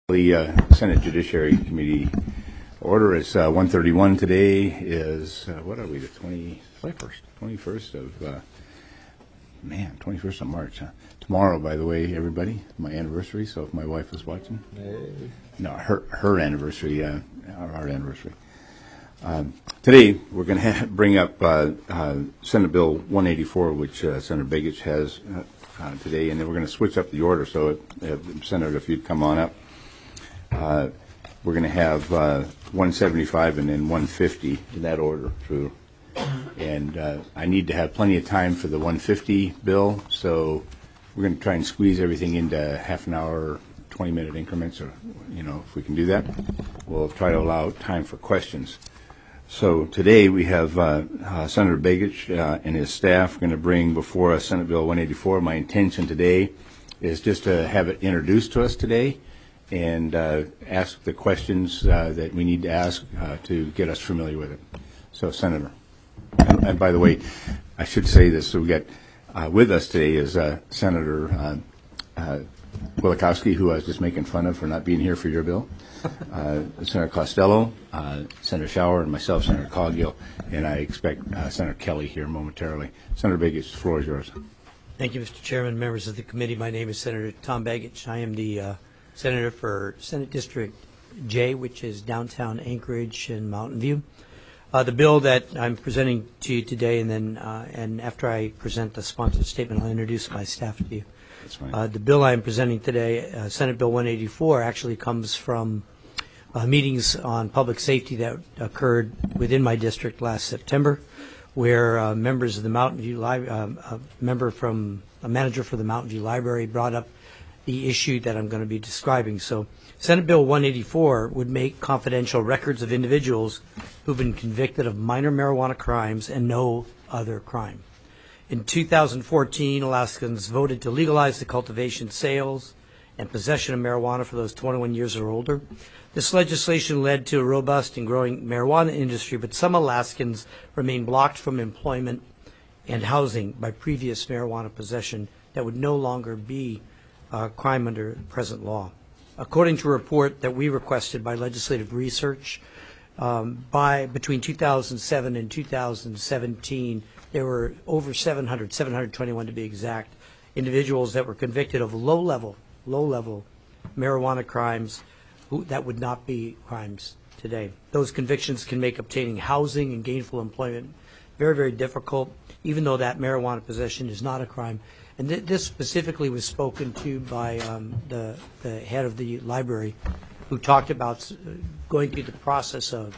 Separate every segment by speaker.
Speaker 1: The Senate Judiciary Committee order is 131 today. Is what are we, the 21st of 21st of March, huh? Tomorrow, by the way, everybody, my anniversary. So if my wife was watching, no, her anniversary, our anniversary. Today we're going to bring up Senate Bill 184, which Senator Begich has today, and then we're going to switch up the order. So, Senator, if you'd come on up. We're going to have 175 and then 150 in that order through. And I need to have plenty of time for the 150 bill, so we're going to try and squeeze everything into half an hour, 20-minute increments, or, if we can do that. We'll try to allow time for questions. So today we have Senator Begich and his staff going to bring before us Senate Bill 184. My intention today is just to have it introduced to us today and ask the questions that we need to ask to get us familiar with it. So, Senator. And by the way, I should say this. So we got with us today is Senator Wielechowski, who I was just making fun of for not being here for your bill, Senator Costello, Senator Schauer, and myself, Senator Coghill, and I expect Senator Kelly here momentarily. Senator Begich, the floor is yours.
Speaker 2: Thank you, Mr. Chairman, members of the committee. My name is Senator Tom Begich. I am the Senator for Senate District J, which is downtown Anchorage and Mountain View. The bill that I'm presenting to you today, and then and after I present the sponsored statement, I'll introduce my staff to you.
Speaker 1: That's fine.
Speaker 2: The bill I'm presenting today, Senate Bill 184, actually comes from meetings on public safety that occurred within my district last September, where members of the Mountain View a manager for the Mountain View Library brought up the issue that I'm going to be describing. So Senate Bill 184 would make confidential records of individuals who've been convicted of minor marijuana crimes and no other crime. In 2014, Alaskans voted to legalize the cultivation, sales, and possession of marijuana for those 21 years or older. This legislation led to a robust and growing marijuana industry, but some Alaskans remain blocked from employment and housing by previous marijuana possession that would no longer be crime under present law. According to a report that we requested by legislative research, between 2007 and 2017, there were over 721 to be exact, individuals that were convicted of low-level marijuana crimes that would not be crimes today. Those convictions can make obtaining housing and gainful employment very, very difficult, even though that marijuana possession is not a crime. And this specifically was spoken to by the head of the library, who talked about going through the process of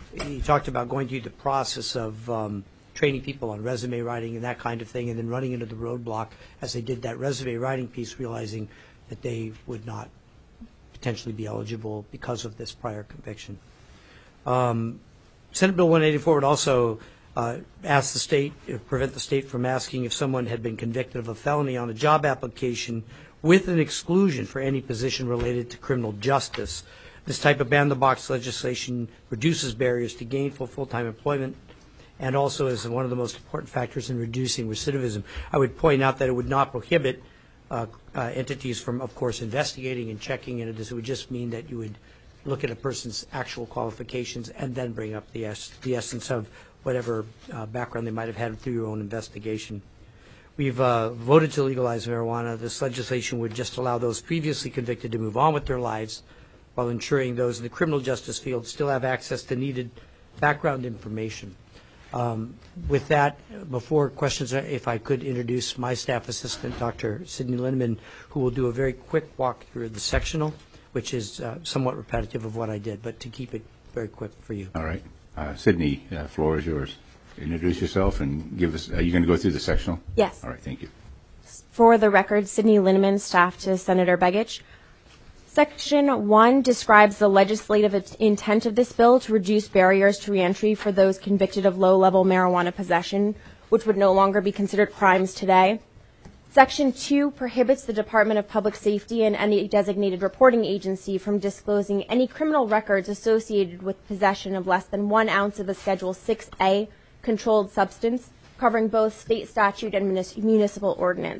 Speaker 2: training people on resume writing and that kind of thing, and then running into the roadblock as they did that resume writing piece, realizing that they would not potentially be eligible because of this prior conviction. Senate Bill 184 would also ask the state, prevent the state from asking if someone had been convicted of a felony on a job application with an exclusion for any position related to criminal justice. This type of ban-the-box legislation reduces barriers to gainful full-time employment and also is one of the most important factors in reducing recidivism. I would point out that it would not prohibit entities from, of course, investigating and checking into this. It would just mean that you would look at a person's actual qualifications and then bring up the essence of whatever background they might have had through your own investigation. We've voted to legalize marijuana. This legislation would just allow those previously convicted to move on with their lives while ensuring those in the criminal justice field still have access to needed background information. With that, before questions, if I could introduce my staff assistant, Dr. Sidney Lindeman, who will do a very quick walk through the sectional, which is somewhat repetitive of what I did, but to keep it very quick for you.
Speaker 1: All right. Sidney, the floor is yours. Introduce yourself and give us, are you going to go through the sectional?
Speaker 3: Yes.
Speaker 1: All right, thank you.
Speaker 3: For the record, Sidney Lindeman, staff to Senator Begich. Section 1 describes the legislative intent of this bill to reduce barriers to reentry for those convicted of low-level marijuana possession, which would no longer be considered crimes today. Section 2 prohibits the Department of Public Safety and any designated reporting agency from disclosing any criminal records associated with possession of less than 1 ounce of a Schedule 6A controlled substance, covering both state statute and municipal ordinance.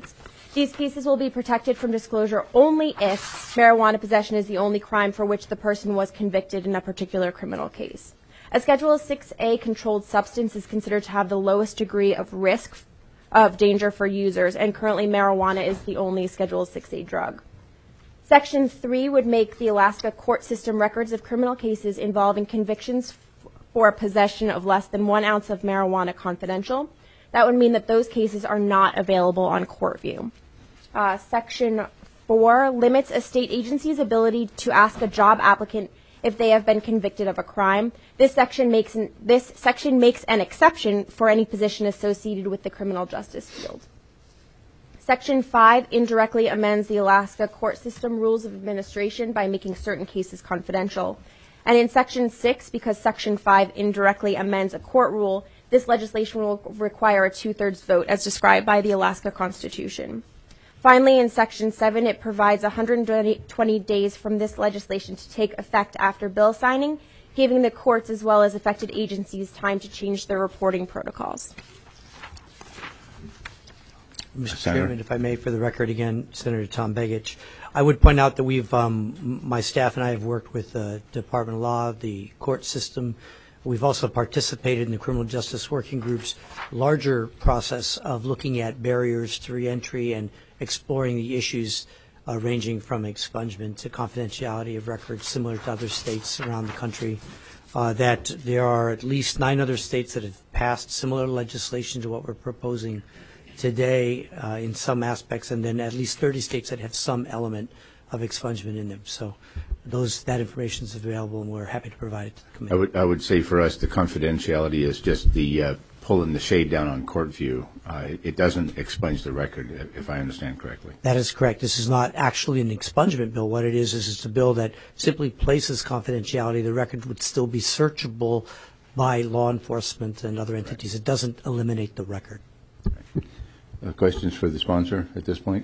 Speaker 3: These cases will be protected from disclosure only if marijuana possession is the only crime for which the person was convicted in a particular criminal case. A Schedule 6A controlled substance is considered to have the lowest degree of risk of danger for users, and currently marijuana is the only Schedule 6A drug. Section 3 would make the Alaska court system records of criminal cases involving convictions for possession of less than 1 ounce of marijuana confidential. That would mean that those cases are not available on court view. Section 4 limits a state agency's ability to ask a job applicant if they have been convicted of a crime. This section makes an exception for any position associated with the criminal justice field. Section 5 indirectly amends the Alaska court system rules of administration by making certain cases confidential. And in Section 6, because Section 5 indirectly amends a court rule, this legislation will require a 2/3 vote as described by the Alaska Constitution. Finally, in Section 7, it provides 120 days from this legislation to take effect after bill signing, giving the courts as well as affected agencies time to change their reporting protocols.
Speaker 2: Mr. Chairman, if I may, for the record again, Senator Tom Begich, I would point out that my staff and I have worked with the Department of Law, the court system. We've also participated in the Criminal Justice Working Group's larger process of looking at barriers to reentry and exploring the issues ranging from expungement to confidentiality of records similar to other states around the country. That there are at least 9 other states that have passed similar legislation to what we're proposing today in some aspects, and then at least 30 states that have some element of expungement in them. So that information is available, and we're happy to provide it to the committee.
Speaker 1: I would say for us the confidentiality is just the pulling the shade down on court view. It doesn't expunge the record, if I understand correctly.
Speaker 2: That is correct. This is not actually an expungement bill. What it is it's a bill that simply places confidentiality. The record would still be searchable by law enforcement and other entities. It doesn't eliminate the record.
Speaker 1: Questions for the sponsor at this point?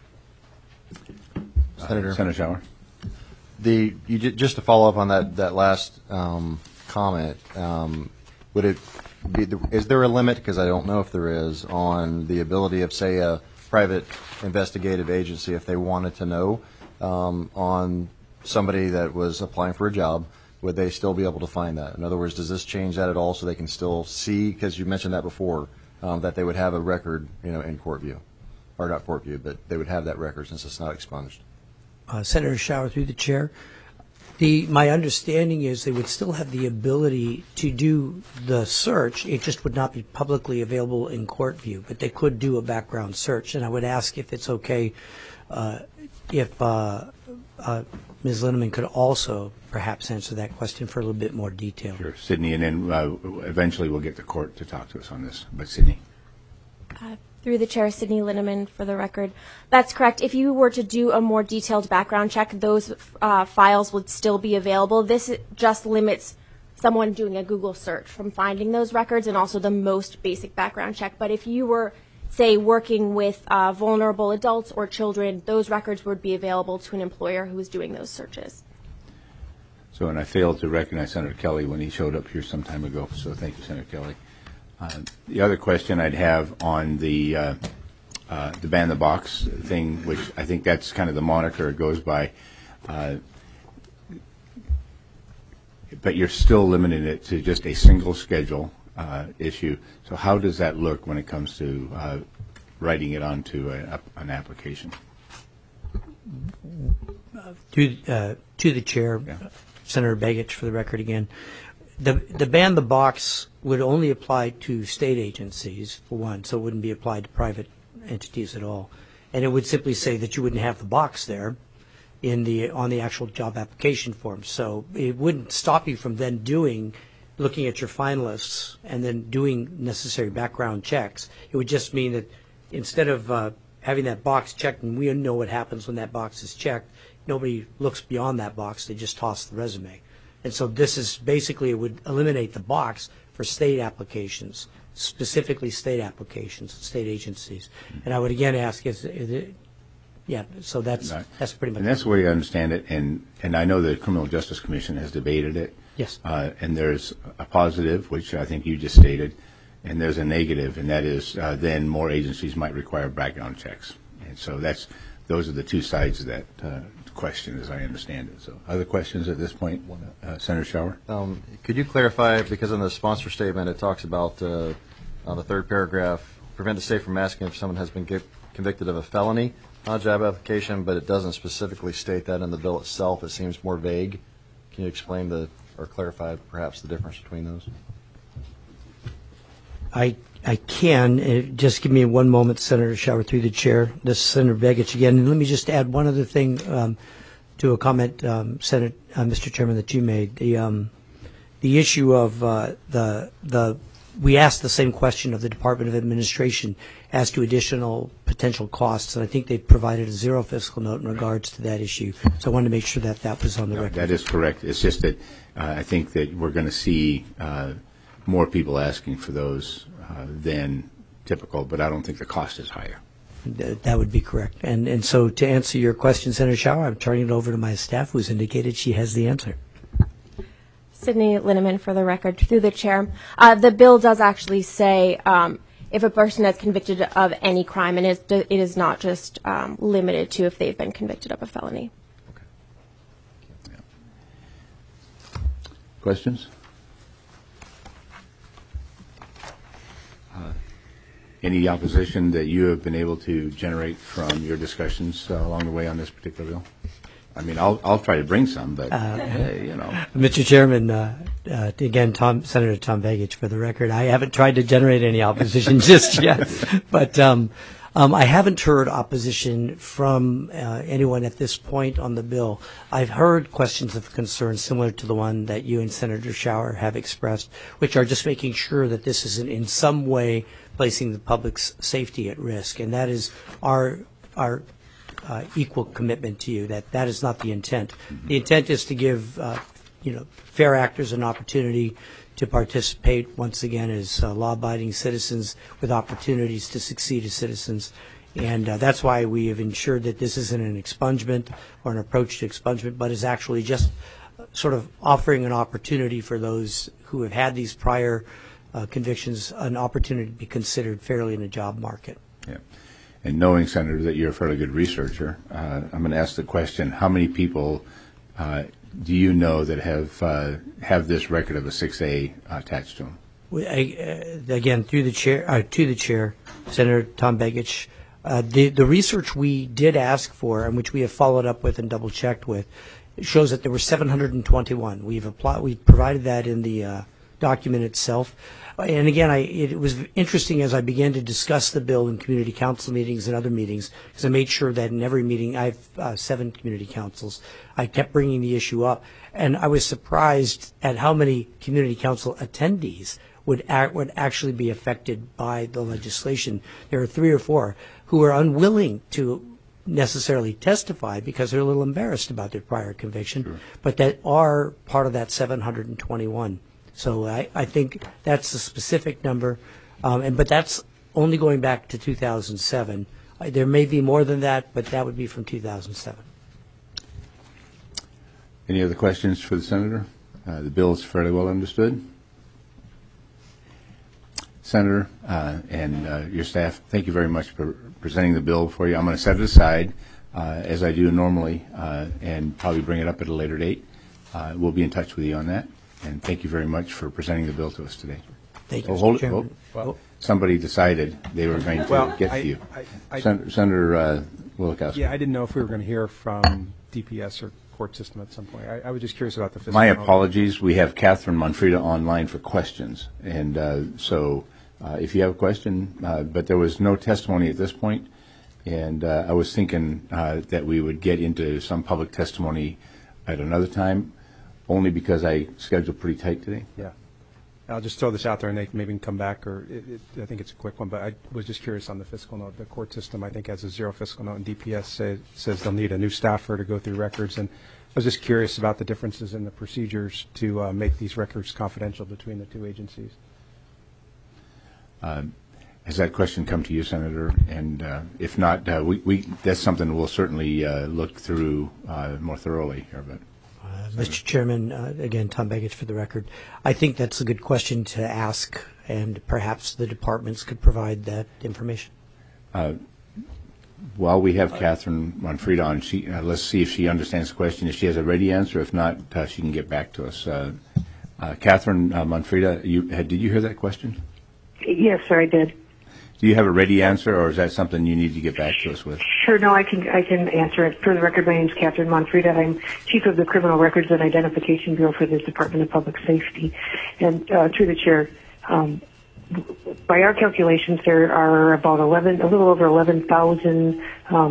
Speaker 1: Senator Schauer.
Speaker 4: Just to follow up on that last comment, would it be is there a limit, because I don't know if there is, on the ability of, say, a private investigative agency, if they wanted to know on somebody that was applying for a job, would they still be able to find that? In other words, does this change that at all, so they can still see, because you mentioned that before, that they would have a record, in court view, or not court view, but they would have that record since it's not expunged?
Speaker 2: Senator Schauer, through the chair, my understanding is they would still have the ability to do the search. It just would not be publicly available in court view, but they could do a background search. And I would ask if it's okay if Ms. Linneman could also perhaps answer that question for a little bit more detail.
Speaker 1: Sure, Sydney, and then eventually we'll get the court to talk to us on this. But Sydney.
Speaker 3: Through the chair, Sydney Linneman, for the record. That's correct. If you were to do a more detailed background check, those files would still be available. This just limits someone doing a Google search from finding those records, and also the most basic background check. But if you were, say, working with vulnerable adults or children, those records would be available to an employer who was doing those searches.
Speaker 1: So, and I failed to recognize Senator Kelly when he showed up here some time ago, so thank you, Senator Kelly. The other question I'd have on the ban the box thing, which I think that's kind of the moniker it goes by, but you're still limiting it to just a single schedule issue. So how does that look when it comes to writing it onto an application?
Speaker 2: To the chair, yeah. Senator Begich, for the record again. The ban the box would only apply to state agencies, for one, so it wouldn't be applied to private entities at all. And it would simply say that you wouldn't have the box there on the actual job application form. So it wouldn't stop you from then looking at your finalists and then doing necessary background checks. It would just mean that instead of having that box checked, and we know what happens when that box is checked, nobody looks beyond that box, they just toss the resume. And so this is basically, it would eliminate the box for state applications, specifically state applications, state agencies. And I would again ask, so that's pretty much.
Speaker 1: And that's the way I understand it. And I know the Criminal Justice Commission has debated it.
Speaker 2: Yes.
Speaker 1: And there's a positive, which I think you just stated, and there's a negative, and that is then more agencies might require background checks. And so those are the two sides of that question, as I understand it. So, other questions at this point, Senator Shower?
Speaker 4: Could you clarify, because in the sponsor statement it talks about, on the third paragraph, prevent the state from asking if someone has been convicted of a felony on a job application, but it doesn't specifically state that in the bill itself. It seems more vague. Can you explain or clarify perhaps the difference between those?
Speaker 2: I can. Just give me one moment, Senator Shower, through the chair. This is Senator Begich again. And let me just add one other thing to a comment, Mr. Chairman, that you made. The issue of we asked the same question of the Department of Administration as to additional potential costs, and I think they provided a zero fiscal note in regards to that issue. So I wanted to make sure that was on the record.
Speaker 1: That is correct. It's just that I think that we're going to see more people asking for those than typical, but I don't think the cost is higher.
Speaker 2: That would be correct. And so to answer your question, Senator Shower, I'm turning it over to my staff, who's indicated she has the answer.
Speaker 3: Sydney Linneman, for the record, through the chair. The bill does actually say if a person is convicted of any crime, and it is not just limited to if they've been convicted of a felony.
Speaker 1: Okay. Yeah. Questions? Any opposition that you have been able to generate from your discussions along the way on this particular bill? I mean, I'll try to bring some, but you know.
Speaker 2: Mr. Chairman, again, Senator Tom Begich, for the record, I haven't tried to generate any opposition just yet, but I haven't heard opposition from anyone at this point on the bill. I've heard questions of concern similar to the one that you and Senator Shower have expressed, which are just making sure that this isn't in some way placing the public's safety at risk, and that is our equal commitment to you. That is not the intent. The intent is to give fair actors an opportunity to participate once again as law-abiding citizens with opportunities to succeed as citizens. And that's why we have ensured that this isn't an expungement or an approach to expungement, but is actually just sort of offering an opportunity for those who have had these prior convictions, an opportunity to be considered fairly in the job market.
Speaker 1: Yeah. And knowing, Senator, that you're a fairly good researcher, I'm going to ask the question, how many people do you know that have this record of a 6A attached to them?
Speaker 2: Again, to the chair, Senator Tom Begich, the research we did ask for and which we have followed up with and double-checked with shows that there were 721. We provided that in the document itself. And again, it was interesting as I began to discuss the bill in community council meetings and other meetings, because I made sure that in every meeting, I have 7 community councils, I kept bringing the issue up. And I was surprised at how many community council attendees would actually be affected by the legislation. There are 3 or 4 who are unwilling to necessarily testify because they're a little embarrassed about their prior conviction, sure, but that are part of that 721. So I think that's the specific number, but that's only going back to 2007. There may be more than that, but that would be from 2007.
Speaker 1: Any other questions for the Senator? The bill is fairly well understood. Senator and your staff, thank you very much for presenting the bill for you. I'm going to set it aside, as I do normally, and probably bring it up at a later date. We'll be in touch with you on that. And thank you very much for presenting the bill to us today.
Speaker 2: Thank you, Mr. Chairman.
Speaker 1: Somebody decided they were going to get to you. Senator Willikowski.
Speaker 5: Yeah, I didn't know if we were going to hear from DPS or court system at some point. I was just curious about the fiscal.
Speaker 1: My apologies. We have Catherine Monfrida online for questions. And so if you have a question, but there was no testimony at this point. And I was thinking that we would get into some public testimony at another time, only because I scheduled pretty tight today.
Speaker 5: Yeah. I'll just throw this out there, and they maybe can come back, or I think it's a quick one, but I was just curious on the fiscal note. The court system, I think, has a zero fiscal note, and DPS says they'll need a new staffer to go through records. And I was just curious about the differences in the procedures to make these records confidential between the 2 agencies.
Speaker 1: Has that question come to you, Senator? And if not, that's something we'll certainly look through more thoroughly here. But
Speaker 2: Mr. Chairman, again, Tom Begich for the record. I think that's a good question to ask, and perhaps the departments could provide that information.
Speaker 1: While we have Catherine Manfreda on, let's see if she understands the question. If she has a ready answer, if not, she can get back to us. Catherine Manfreda, did you hear that question?
Speaker 6: Yes, sir, I did.
Speaker 1: Do you have a ready answer, or is that something you need to get back to us with?
Speaker 6: Sure, no, I can answer it. For the record, my name is Catherine Manfreda. I'm Chief of the Criminal Records and Identification Bureau for the Department of Public Safety. And through the chair, by our calculations, there are about a little over 11,000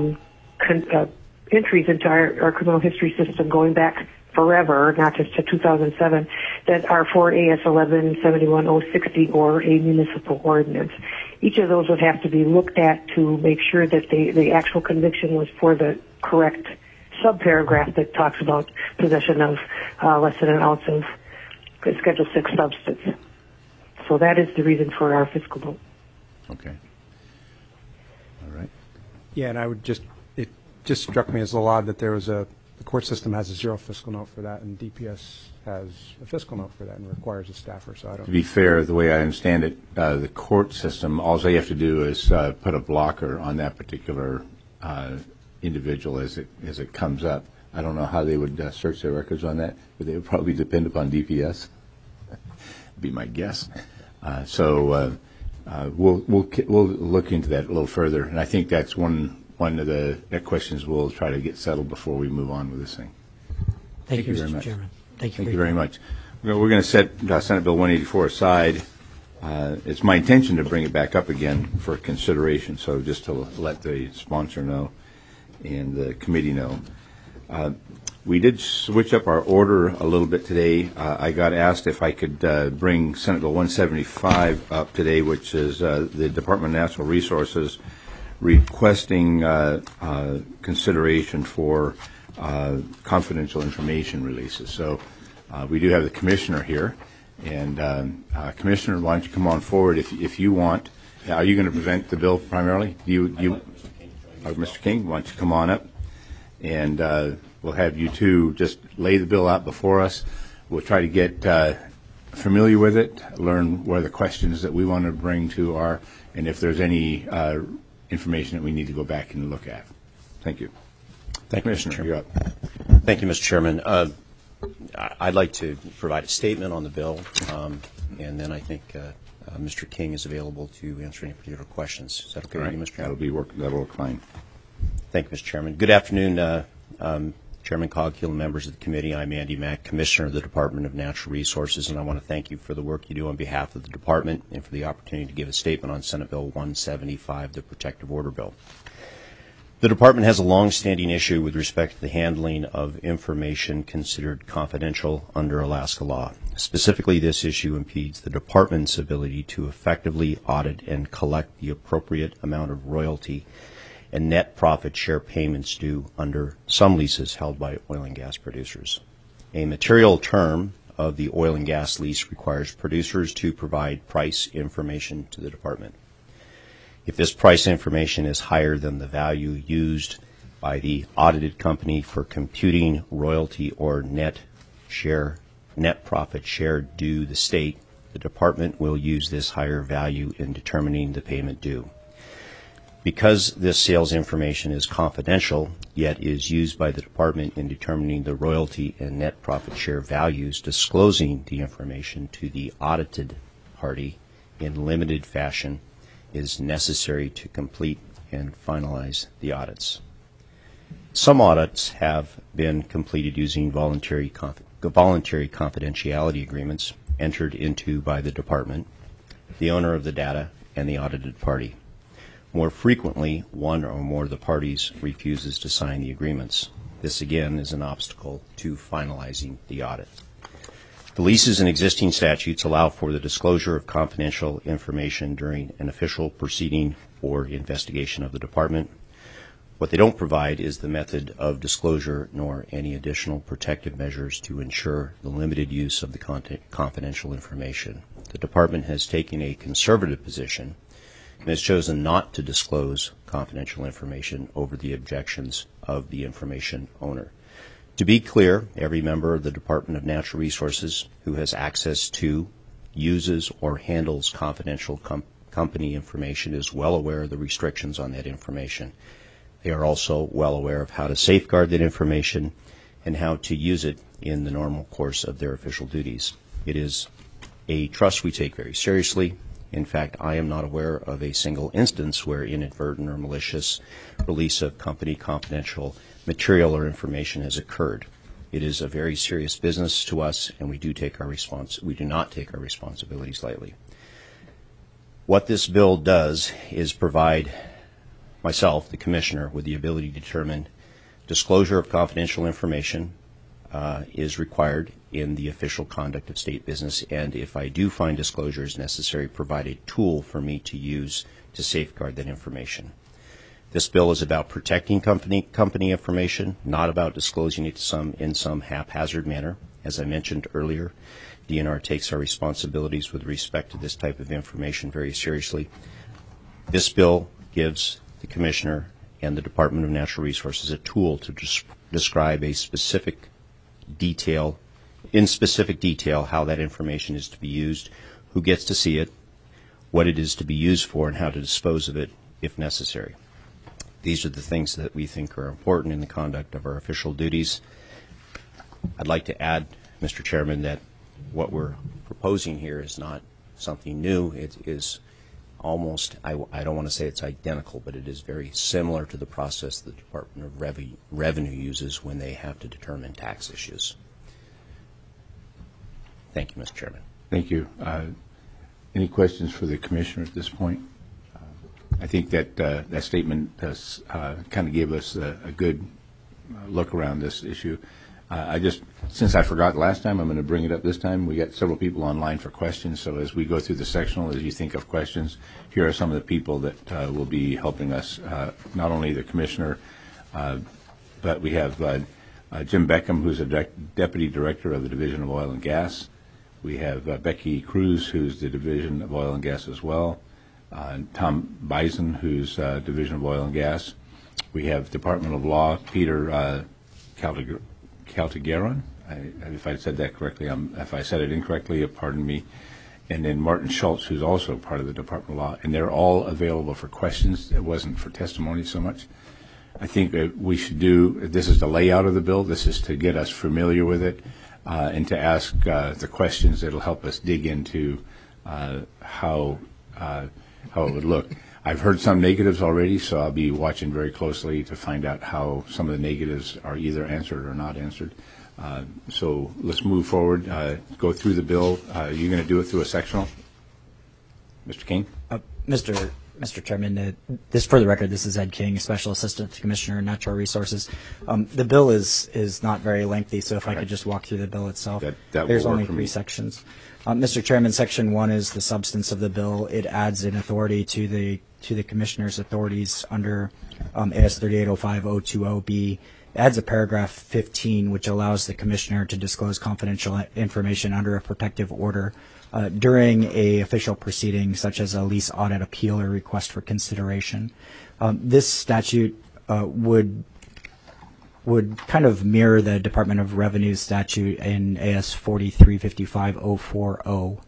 Speaker 6: entries into our criminal history system going back forever, not just to 2007, that are for AS 11-71060 or a municipal ordinance. Each of those would have to be looked at to make sure that the actual conviction was for the correct subparagraph that talks about possession of less than an ounce of Schedule 6 substance. So that is the reason for our fiscal vote.
Speaker 1: Okay. All right.
Speaker 5: Yeah, and it just struck me as a lot that the court system has a zero fiscal note for that, and DPS has a fiscal note for that and requires a staffer. So
Speaker 1: To be fair, the way I understand it, the court system, all they have to do is put a blocker on that particular individual as it comes up. I don't know how they would search their records on that, but they would probably depend upon DPS. Be my guess. We'll look into that a little further, and I think that's one of the questions we'll try to get settled before we move on with this thing.
Speaker 2: Thank you,
Speaker 1: very
Speaker 2: Mr.
Speaker 1: much.
Speaker 2: Chairman. Thank you
Speaker 1: Very much. We're going to set Senate Bill 184 aside. It's my intention to bring it back up again for consideration, so just to let the sponsor know and the committee know. We did switch up our order a little bit today. I got asked if I could bring Senate Bill 175 up today, which is the Department of Natural Resources requesting consideration for confidential information releases. So we do have the commissioner here, and Commissioner, why don't you come on forward if you want. Are you going to present the bill primarily? Mr. King, why don't you come on up, and we'll have you two just lay the bill out before us. We'll try to get familiar with it, learn where the questions that we want to bring to are, and if there's any information that we need to go back and look at. Thank you.
Speaker 7: Thank you,
Speaker 1: Commissioner, you're up.
Speaker 7: Thank you, Mr. Chairman. I'd like to provide a statement on the bill, and then I think Mr. King is available to answer any particular questions. Is that okay with you, Mr. Chairman?
Speaker 1: That'll work fine.
Speaker 7: Thank you, Mr. Chairman. Good afternoon, Chairman Coghill and members of the committee. I'm Andy Mack, Commissioner of the Department of Natural Resources, and I want to thank you for the work you do on behalf of the department and for the opportunity to give a statement on Senate Bill 175, the Protective Order Bill. The department has a long-standing issue with respect to the handling of information considered confidential under Alaska law. Specifically, this issue impedes the department's ability to effectively audit and collect the appropriate amount of royalty and net profit share payments due under some leases held by oil and gas producers. A material term of the oil and gas lease requires producers to provide price information to the department. If this price information is higher than the value used by the audited company for computing royalty or net profit share due the state, the department will use this higher value in determining the payment due. Because this sales information is confidential, yet is used by the department in determining the royalty and net profit share values, disclosing the information to the audited party in limited fashion is necessary to complete and finalize the audits. Some audits have been completed using voluntary confidentiality agreements entered into by the department, the owner of the data, and the audited party. More frequently, one or more of the parties refuses to sign the agreements. This, again, is an obstacle to finalizing the audit. The leases and existing statutes allow for the disclosure of confidential information during an official proceeding or investigation of the department. What they don't provide is the method of disclosure nor any additional protective measures to ensure the limited use of the confidential information. The department has taken a conservative position and has chosen not to disclose confidential information over the objections of the information owner. To be clear, every member of the Department of Natural Resources who has access to, uses, or handles confidential company information is well aware of the restrictions on that information. They are also well aware of how to safeguard that information and how to use it in the normal course of their official duties. It is a trust we take very seriously. In fact, I am not aware of a single instance where inadvertent or malicious release of company confidential material or information has occurred. It is a very serious business to us, and we do not take our responsibilities lightly. What this bill does is provide myself, the Commissioner, with the ability to determine disclosure of confidential information is required in the official conduct of state business, and if I do find disclosure is necessary, provide a tool for me to use to safeguard that information. This bill is about protecting company information, not about disclosing it in some haphazard manner. As I mentioned earlier, DNR takes our responsibilities with respect to this type of information very seriously. This bill gives the Commissioner and the Department of Natural Resources a tool to describe in specific detail how that information is to be used, who gets to see it, what it is to be used for, and how to dispose of it if necessary. These are the things that we think are important in the conduct of our official duties. I'd like to add, Mr. Chairman, that what we're proposing here is not something new. It is almost, I don't want to say it's identical, but it is very similar to the process the Department of Revenue uses when they have to determine tax issues. Thank you, Mr. Chairman.
Speaker 1: Thank you. Any questions for the Commissioner at this point? I think that that statement does kind of gave us a good look around this issue. Since I forgot last time, I'm going to bring it up this time. We got several people online for questions, so as we go through the sectional, as you think of questions, here are some of the people that will be helping us, not only the Commissioner, but we have Jim Beckham, who's a Deputy Director of the Division of Oil and Gas. We have Becky Cruz, who's the Division of Oil and Gas as well. Tom Bison, who's Division of Oil and Gas. We have Department of Law, Peter Caltagueron. If I said that correctly, if I said it incorrectly, pardon me. And then Martin Schultz, who's also part of the Department of Law. And they're all available for questions. It wasn't for testimony so much. I think that we should this is the layout of the bill. This is to get us familiar with it and to ask the questions that will help us dig into how it would look. I've heard some negatives already, so I'll be watching very closely to find out how some of the negatives are either answered or not answered. So let's move forward, go through the bill. You're going to do it through a sectional? Mr. King?
Speaker 8: Mr. Chairman, for the record, this is Ed King, Special Assistant to Commissioner of Natural Resources. The bill is not very lengthy, so if I could just walk through the bill itself. There's only 3 sections. Mr. Chairman, Section 1 is the substance of the bill. It adds an authority to the Commissioner's authorities under AS 3805-020B. It adds a paragraph 15, which allows the Commissioner to disclose confidential information under a protective order during a official proceeding, such as a lease audit appeal or request for consideration. This statute would kind of mirror the Department of Revenue statute in AS 4355-040,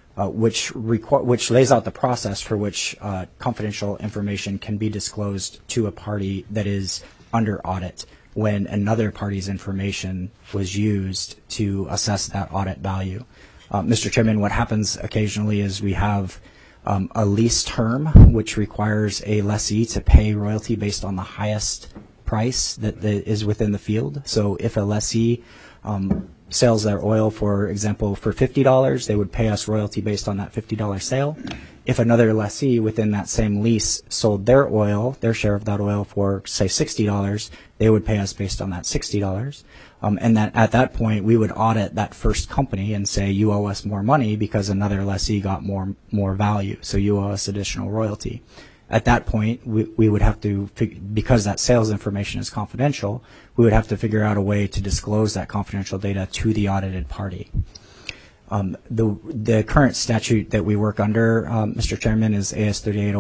Speaker 8: which lays out the process for which confidential information can be disclosed to a party that is under audit when another party's information was used to assess that audit value. Mr. Chairman, what happens occasionally is we have a lease term which requires a lessee to pay royalty based on the highest price that is within the field. So if a lessee sells their oil, for example, for $50, they would pay us royalty based on that $50 sale. If another lessee within that same lease sold their share of that oil for, say, $60, they would pay us based on that $60. And that at that point, we would audit that first company and say, you owe us more money because another lessee got more value, so you owe us additional royalty. At that point, we would have to, because that sales information is confidential, we would have to figure out a way to disclose that confidential data to the audited party. The current statute that we work under, Mr. Chairman, is AS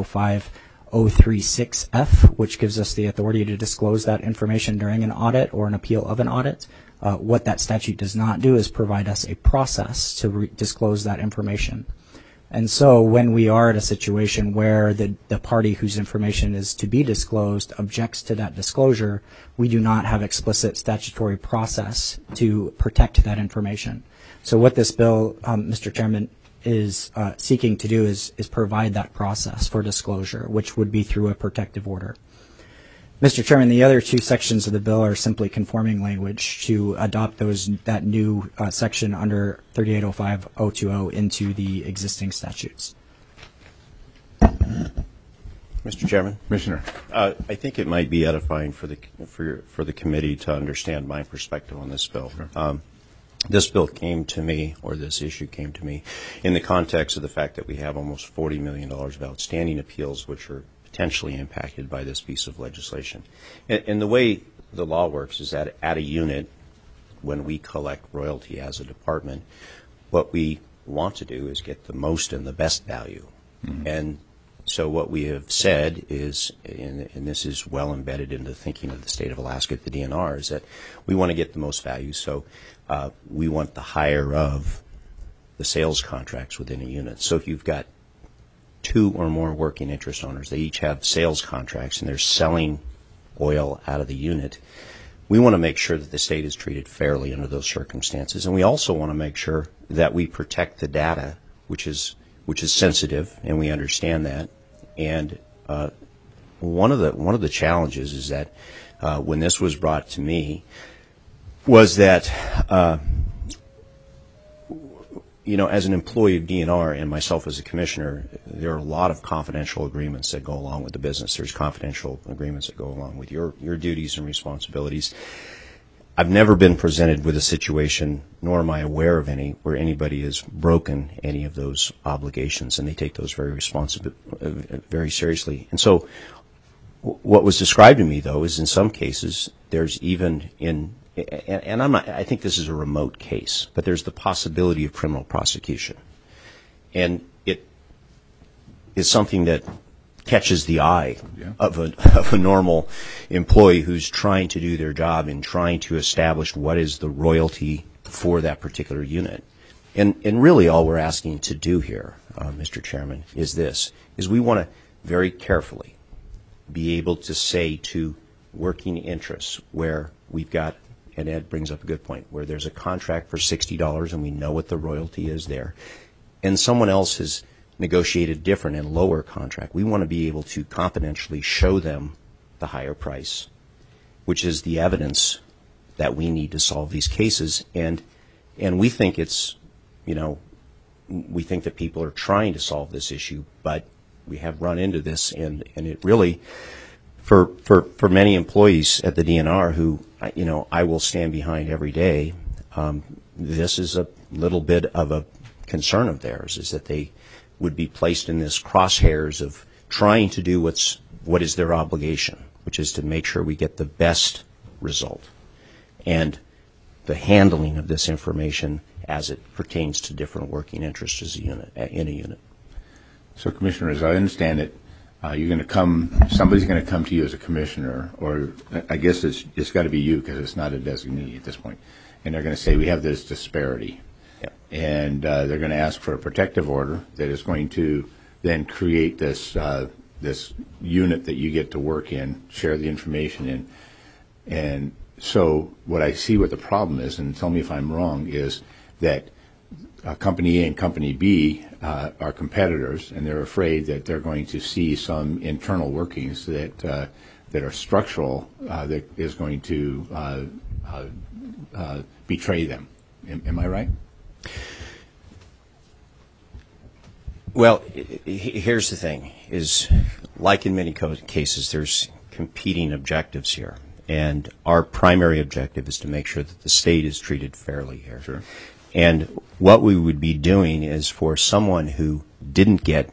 Speaker 8: 3805-036F, which gives us the authority to disclose that information during an audit or an appeal of an audit. What that statute does not do is provide us a process to disclose that information. And so when we are at a situation where the party whose information is to be disclosed objects to that disclosure, we do not have explicit statutory process to protect that information. So what this bill, Mr. Chairman, is seeking to do is provide that process for disclosure, which would be through a protective order. Mr. Chairman, the other two sections of the bill are simply conforming language to adopt that new section under 3805.020 into the existing statutes.
Speaker 7: Mr. Chairman?
Speaker 1: Commissioner.
Speaker 7: I think it might be edifying for the committee to understand my perspective on this bill. Sure. This bill came to me, or this issue came to me, in the context of the fact that we have almost $40 million of outstanding appeals which are potentially impacted by this piece of legislation. And the way the law works is that at a unit, when we collect royalty as a department, what we want to do is get the most and the best value. Mm-hmm. And so what we have said is, and this is well embedded in the thinking of the state of Alaska at the DNR, is that we want to get the most value. So we want the higher of the sales contracts within a unit. So if you've got 2 or more working interest owners, they each have sales contracts and they're selling oil out of the unit, we want to make sure that the state is treated fairly under those circumstances. And we also want to make sure that we protect the data, which is sensitive, and we understand that. And one of the challenges is that when this was brought to me was that as an employee of DNR and myself as a commissioner, there are a lot of confidential agreements that go along with the business. There's confidential agreements that go along with your duties and responsibilities. I've never been presented with a situation, nor am I aware of any, where anybody has broken any of those obligations, and they take those very seriously. And so what was described to me, though, is in some cases there's even and I think this is a remote case, but there's the possibility of criminal prosecution. And it is something that catches the eye of a normal employee who's trying to do their job and trying to establish what is the royalty for that particular unit. And really all we're asking to do here, Mr. Chairman, is we want to very carefully be able to say to working interests where we've got, and Ed brings up a good point, where there's a contract for $60 and we know what the royalty is there, and someone else has negotiated different and lower contract, we want to be able to confidentially show them the higher price, which is the evidence that we need to solve these cases. And we think we think that people are trying to solve this issue, but we have run into this, and it really, for many employees at the DNR who, I will stand behind every day, this is a little bit of a concern of theirs, is that they would be placed in this crosshairs of trying to do what is their obligation, which is to make sure we get the best result. And the handling of this information as it pertains to different working interests as in a unit.
Speaker 1: So, Commissioner, as I understand it, somebody's going to come to you as a commissioner, or I guess it's got to be you because it's not a designee at this point, and they're going to say we have this disparity. And they're going to ask for a protective order that is going to then create this unit that you get to work in, share the information in. And so what I see what the problem is, and tell me if I'm wrong, is that Company A and Company B are competitors, and they're afraid that they're going to see some internal workings that are structural that is going to betray them. Am I right?
Speaker 7: Well, here's the thing, is like in many cases, there's competing objectives here. And our primary objective is to make sure that the state is treated fairly here.
Speaker 1: Sure.
Speaker 7: And what we would be doing is for someone who didn't get,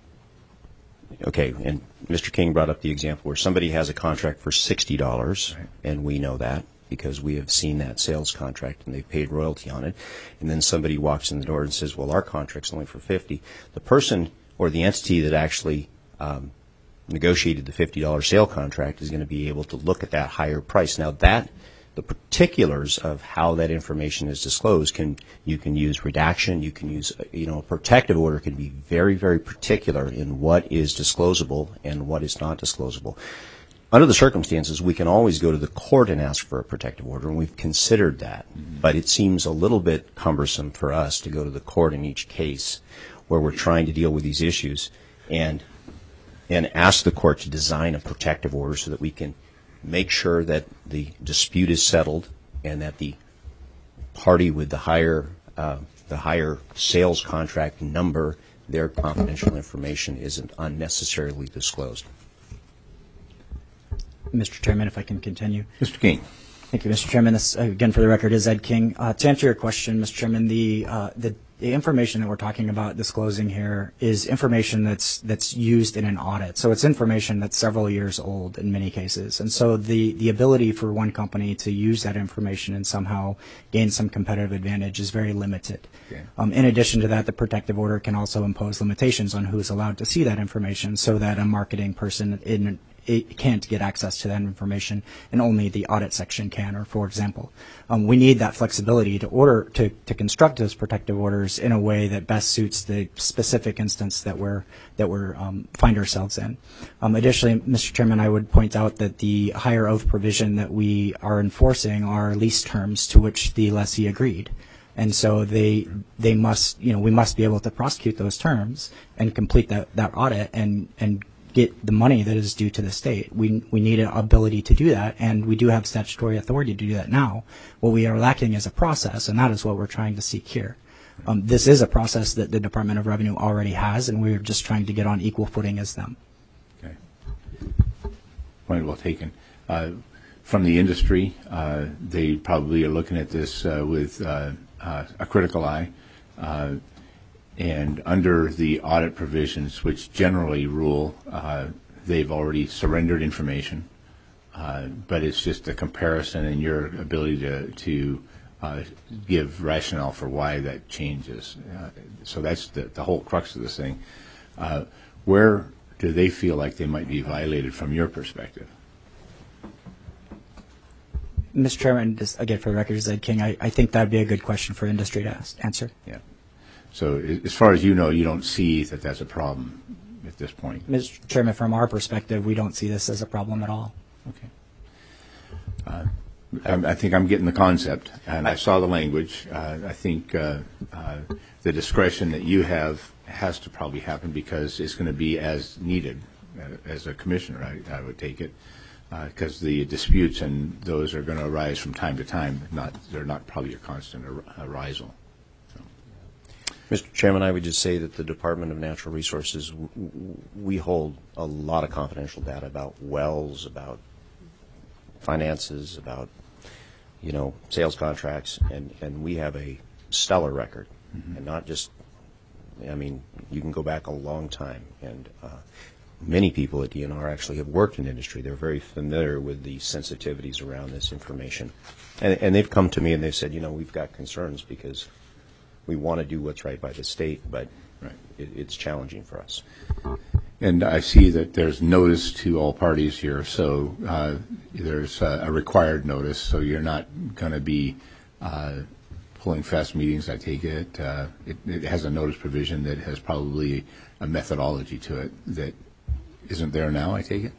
Speaker 7: and Mr. King brought up the example where somebody has a contract for $60, right, and we know that, because we have seen that sales contract and they've paid royalty on it, and then somebody walks in the door and says, well, our contract's only for $50. The person or the entity that actually negotiated the $50 sale contract is going to be able to look at that higher price. Now, that The particulars of how that information is disclosed you can use redaction, you can use, a protective order can be very, very particular in what is disclosable and what is not disclosable. Under the circumstances, we can always go to the court and ask for a protective order, and we've considered that. But it seems a little bit cumbersome for us to go to the court in each case where we're trying to deal with these issues and ask the court to design a protective order so that we can make sure that the dispute is settled and that the party with the higher sales contract number, their confidential information isn't unnecessarily disclosed.
Speaker 8: Mr. Chairman, if I can continue.
Speaker 1: Mr. King.
Speaker 8: Thank you, Mr. Chairman. This, again, for the record, is Ed King. To answer your question, Mr. Chairman, the information that we're talking about disclosing here is information that's used in an audit. So it's information that's several years old in many cases. And so the ability for one company to use that information and somehow gain some competitive advantage is very limited. Okay. In addition to that, the protective order can also impose limitations on who's allowed to see that information so that a marketing person it can't get access to that information, and only the audit section can, or for example. We need that flexibility to construct those protective orders in a way that best suits the specific instance that we're find ourselves in. Additionally, Mr. Chairman, I would point out that the higher oath provision that we are enforcing are lease terms to which the lessee agreed. And so they must, we must be able to prosecute those terms and complete that audit and get the money that is due to the state. We need an ability to do that, and we do have statutory authority to do that now. What we are lacking is a process, and that is what we're trying to seek here. This is a process that the Department of Revenue already has, and we're just trying to get on equal footing as them.
Speaker 1: Okay. Point well taken. From the industry, they probably are looking at this with a critical eye. And under the audit provisions, which generally rule, they've already surrendered information, but it's just a comparison in your ability to give rationale for why that changes. So that's the whole crux of this thing. Where do they feel like they might be violated from your perspective?
Speaker 8: Mr. Chairman, just again for the record, Ed King, I think that would be a good question for industry to answer.
Speaker 1: Yeah. So as far as you know, you don't see that that's a problem at this point?
Speaker 8: Mr. Chairman, from our perspective, we don't see this as a problem at all.
Speaker 1: Okay. I think I'm getting the concept, and I saw the language. I think the discretion that you have has to probably happen because it's going to be as needed as a commissioner, I would take it, because the disputes and those are going to arise from time to time. They're not probably a constant arisal.
Speaker 7: Mr. Chairman, I would just say that the Department of Natural Resources, we hold a lot of confidential data about wells, about finances, about sales contracts, and we have a stellar record. Mm-hmm. And not just, you can go back a long time, and many people at DNR actually have worked in industry. They're very familiar with the sensitivities around this information. And they've come to me and they've said, we've got concerns because we want to do what's right by the state, but it's challenging for us.
Speaker 1: And I see that there's notice to all parties here, so there's a required notice, so you're not going to be pulling fast meetings, I take it. It has a notice provision that has probably a methodology to it that isn't there now, I take it?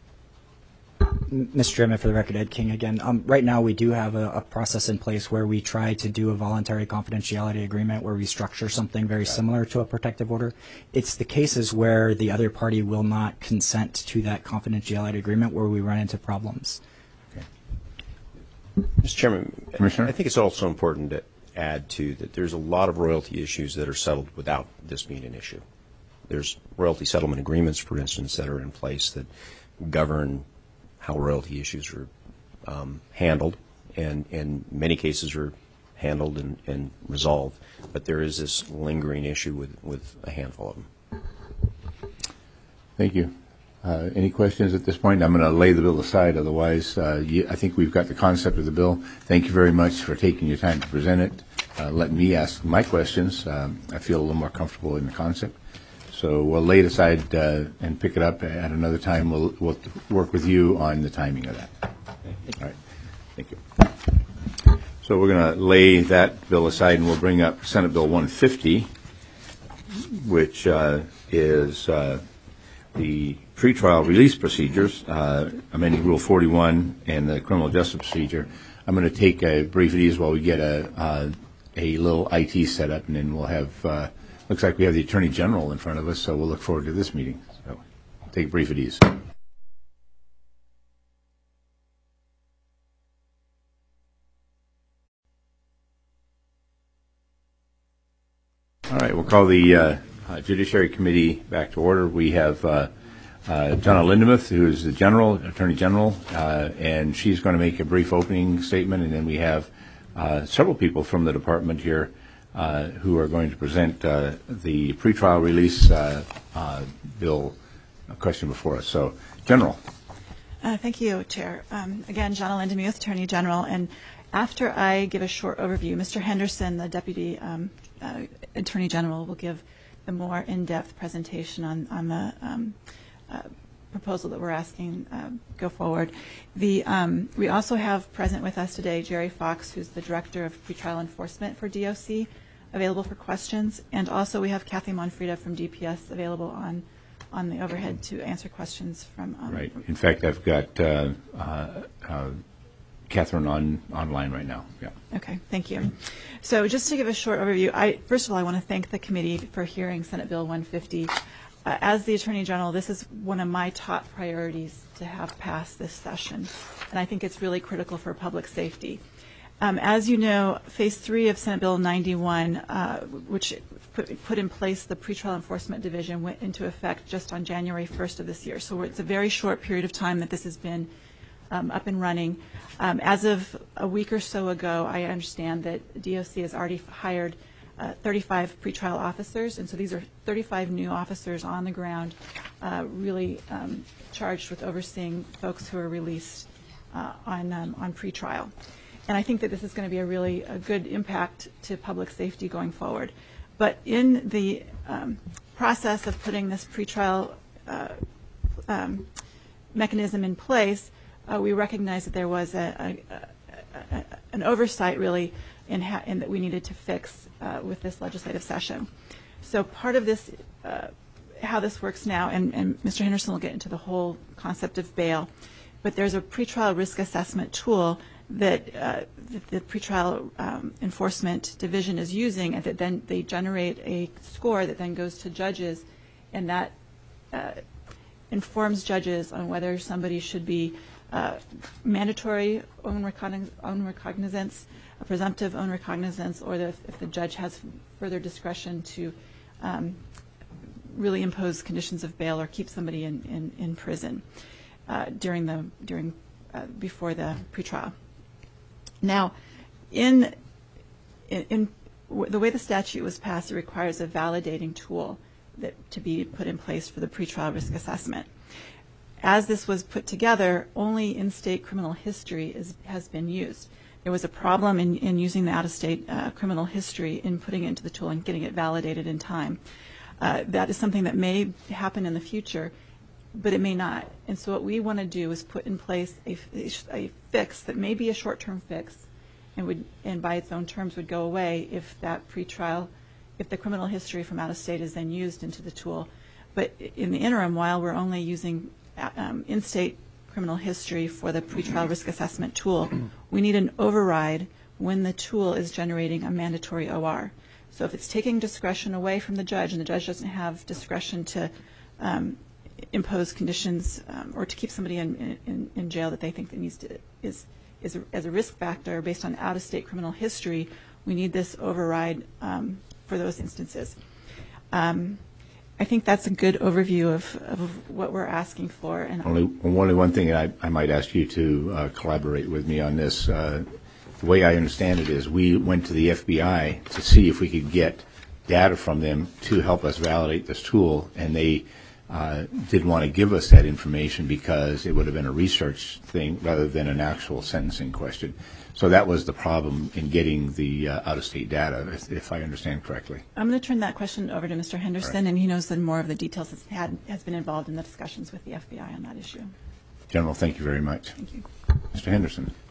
Speaker 8: Mr. Chairman, for the record, Ed King again. Right now we do have a process in place where we try to do a voluntary confidentiality agreement where we structure something very similar to a protective order. It's the cases where the other party will not consent to that confidentiality agreement where we run into problems.
Speaker 1: Okay.
Speaker 7: Mr. Chairman, Commissioner? I think it's also important to add, too, that there's a lot of royalty issues that are settled without this being an issue. There's royalty settlement agreements, for instance, that are in place that govern how royalty issues are handled, and in many cases are handled and resolved. But there is this lingering issue with a handful of them.
Speaker 1: Thank you. Any questions at this point? I'm going to lay the bill aside. Otherwise, I think we've got the concept of the bill. Thank you very much for taking your time to present it. Let me ask my questions. I feel a little more comfortable in the concept. So we'll lay it aside and pick it up at another time. We'll work with you on the timing of that. All right. Thank you. So we're going to lay that bill aside, and we'll bring up Senate Bill 150, which is the pretrial release procedures, amending Rule 41 and the criminal justice procedure. I'm going to take a brief at ease while we get a little IT set up, and then we'll have, looks like we have the Attorney General in front of us, so we'll look forward to this meeting. So take a brief at ease. All right, we'll call the Judiciary Committee back to order. We have Jonna Lindemuth, who is the Attorney General, and she's going to make a brief opening statement, and then we have several people from the department here who are going to present the pretrial release bill question before us. So, General.
Speaker 9: Thank you, Chair. Again, Jonna Lindemuth, Attorney General, and after I give a short overview, Mr. Henderson, the Deputy Attorney General, will give a more in-depth presentation on the proposal that we're asking go forward. We also have present with us today Jerry Fox, who's the Director of Pretrial Enforcement for DOC, available for questions, and also we have Kathy Monfrida from DPS available on the overhead to answer questions from.
Speaker 1: Right. In fact, I've got Catherine online right now. Yeah.
Speaker 9: Okay, thank you. So just to give a short overview, first of all, I want to thank the committee for hearing Senate Bill 150. As the Attorney General, this is one of my top priorities to have passed this session, and I think it's really critical for public safety. As you know, Phase 3 of Senate Bill 91, which put in place the Pretrial Enforcement Division, went into effect just on January 1st of this year. So it's a very short period of time that this has been up and running. As of a week or so ago, I understand that DOC has already hired 35 pretrial officers, and so these are 35 new officers on the ground, really charged with overseeing folks who are released on pretrial. And I think that this is going to be a good impact to public safety going forward. But in the process of putting this pretrial mechanism in place, we recognized that there was an oversight really in that we needed to fix with this legislative session. So part of this, how this works now, and Mr. Henderson will get into the whole concept of bail, but there's a pretrial risk assessment tool that the pretrial enforcement division is using, and that then they generate a score that then goes to judges, and that informs judges on whether somebody should be mandatory own recognizance, a presumptive own recognizance, or if the judge has further discretion to really impose conditions of bail or keep somebody in prison before the pretrial. Now, in the way the statute was passed, it requires a validating tool to be put in place for the pretrial risk assessment. As this was put together, only in-state criminal history has been used. There was a problem in using the out-of-state criminal history in putting it into the tool and getting it validated in time. That is something that may happen in the future, but it may not. And so what we want to do is put in place a fix that may be a short-term fix, and by its own terms would go away if the criminal history from out-of-state is then used into the tool. But in the interim, while we're only using in-state criminal history for the pretrial risk assessment tool, we need an override when the tool is generating a mandatory OR. So if it's taking discretion away from the judge, and the judge doesn't have discretion to impose conditions or to keep somebody in jail that they think that needs to is as a risk factor based on out-of-state criminal history, we need this override for those instances. I think that's a good overview of what we're asking for. And
Speaker 1: only one thing I might ask you to collaborate with me on this. The way I understand it is we went to the FBI to see if we could get data from them to help us validate this tool, and they didn't want to give us that information because it would have been a research thing rather than an actual sentencing question. So that was the problem in getting the out-of-state data, if I understand correctly.
Speaker 9: I'm going to turn that question over to Mr. Henderson, right, and he knows then more of the details has been involved in the discussions with the FBI on that issue.
Speaker 1: General, thank you very much.
Speaker 9: Thank you.
Speaker 1: Mr. Henderson.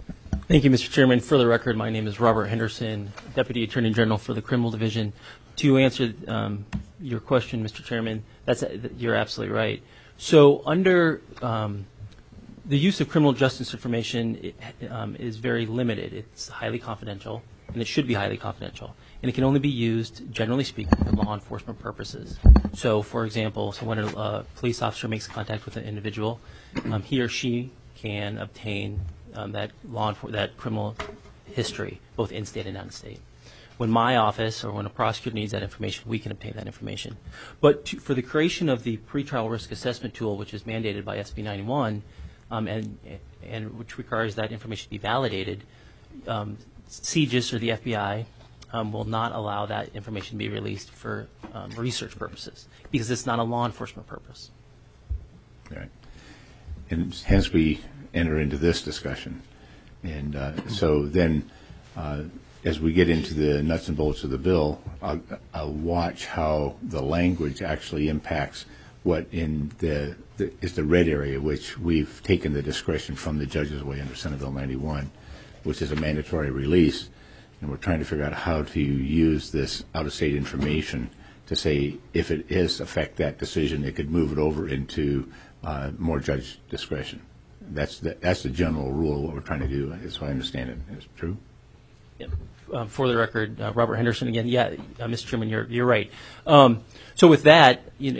Speaker 10: Thank you, Mr. Chairman. For the record, my name is Robert Henderson, Deputy Attorney General for the Criminal Division. To answer your question, Mr. Chairman, you're absolutely right. So under the use of criminal justice information is very limited. It's highly confidential, and it should be highly confidential. And it can only be used, generally speaking, for law enforcement purposes. So, for example, when a police officer makes contact with an individual, he or she can obtain that criminal history, both in-state and out-of-state. When my office or when a prosecutor needs that information, we can obtain that information. But for the creation of the pretrial risk assessment tool, which is mandated by SB 91, and which requires that information to be validated, CJIS or the FBI will not allow that information to be released for research purposes because it's not a law enforcement purpose.
Speaker 1: Right. And hence we enter into this discussion. And so then as we get into the nuts and bolts of the bill, I'll watch how the language actually impacts what in is the red area, which we've taken the discretion from the judges away under Senate Bill 91, which is a mandatory release. And we're trying to figure out how to use this out-of-state information to say if it is affect that decision, it could move it over into more judge discretion. That's the general rule of what we're trying to do. That's what I understand it. Is it true?
Speaker 10: Yep. For the record, Robert Henderson again. Yeah, Mr. Chairman, you're right. So with that,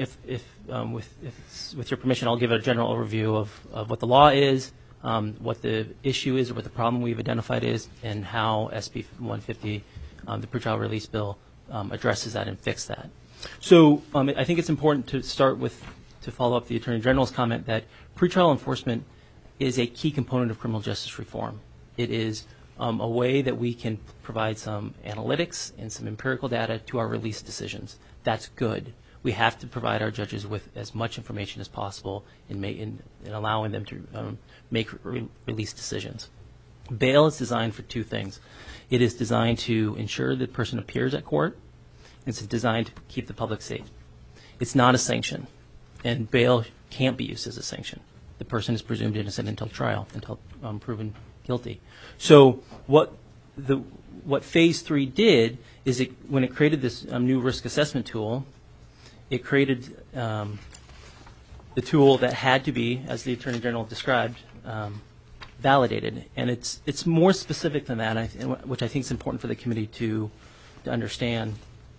Speaker 10: with your permission, I'll give a general overview of what the law is, what the issue is, or what the problem we've identified is, and how SB 150, the pretrial release bill, addresses that and fix that. So I think it's important to start with, to follow up the Attorney General's comment that pretrial enforcement is a key component of criminal justice reform. It is a way that we can provide some analytics and some empirical data to our release decisions. That's good. We have to provide our judges with as much information as possible in allowing them to make release decisions. Bail is designed for two things. It is designed to ensure that the person appears at court. It's designed to keep the public safe. It's not a sanction, and bail can't be used as a sanction. The person is presumed innocent until trial, until proven guilty. So what Phase 3 did is when it created this new risk assessment tool, it created the tool that had to be, as the Attorney General described, validated. And it's more specific than that, which I think is important for the committee to understand.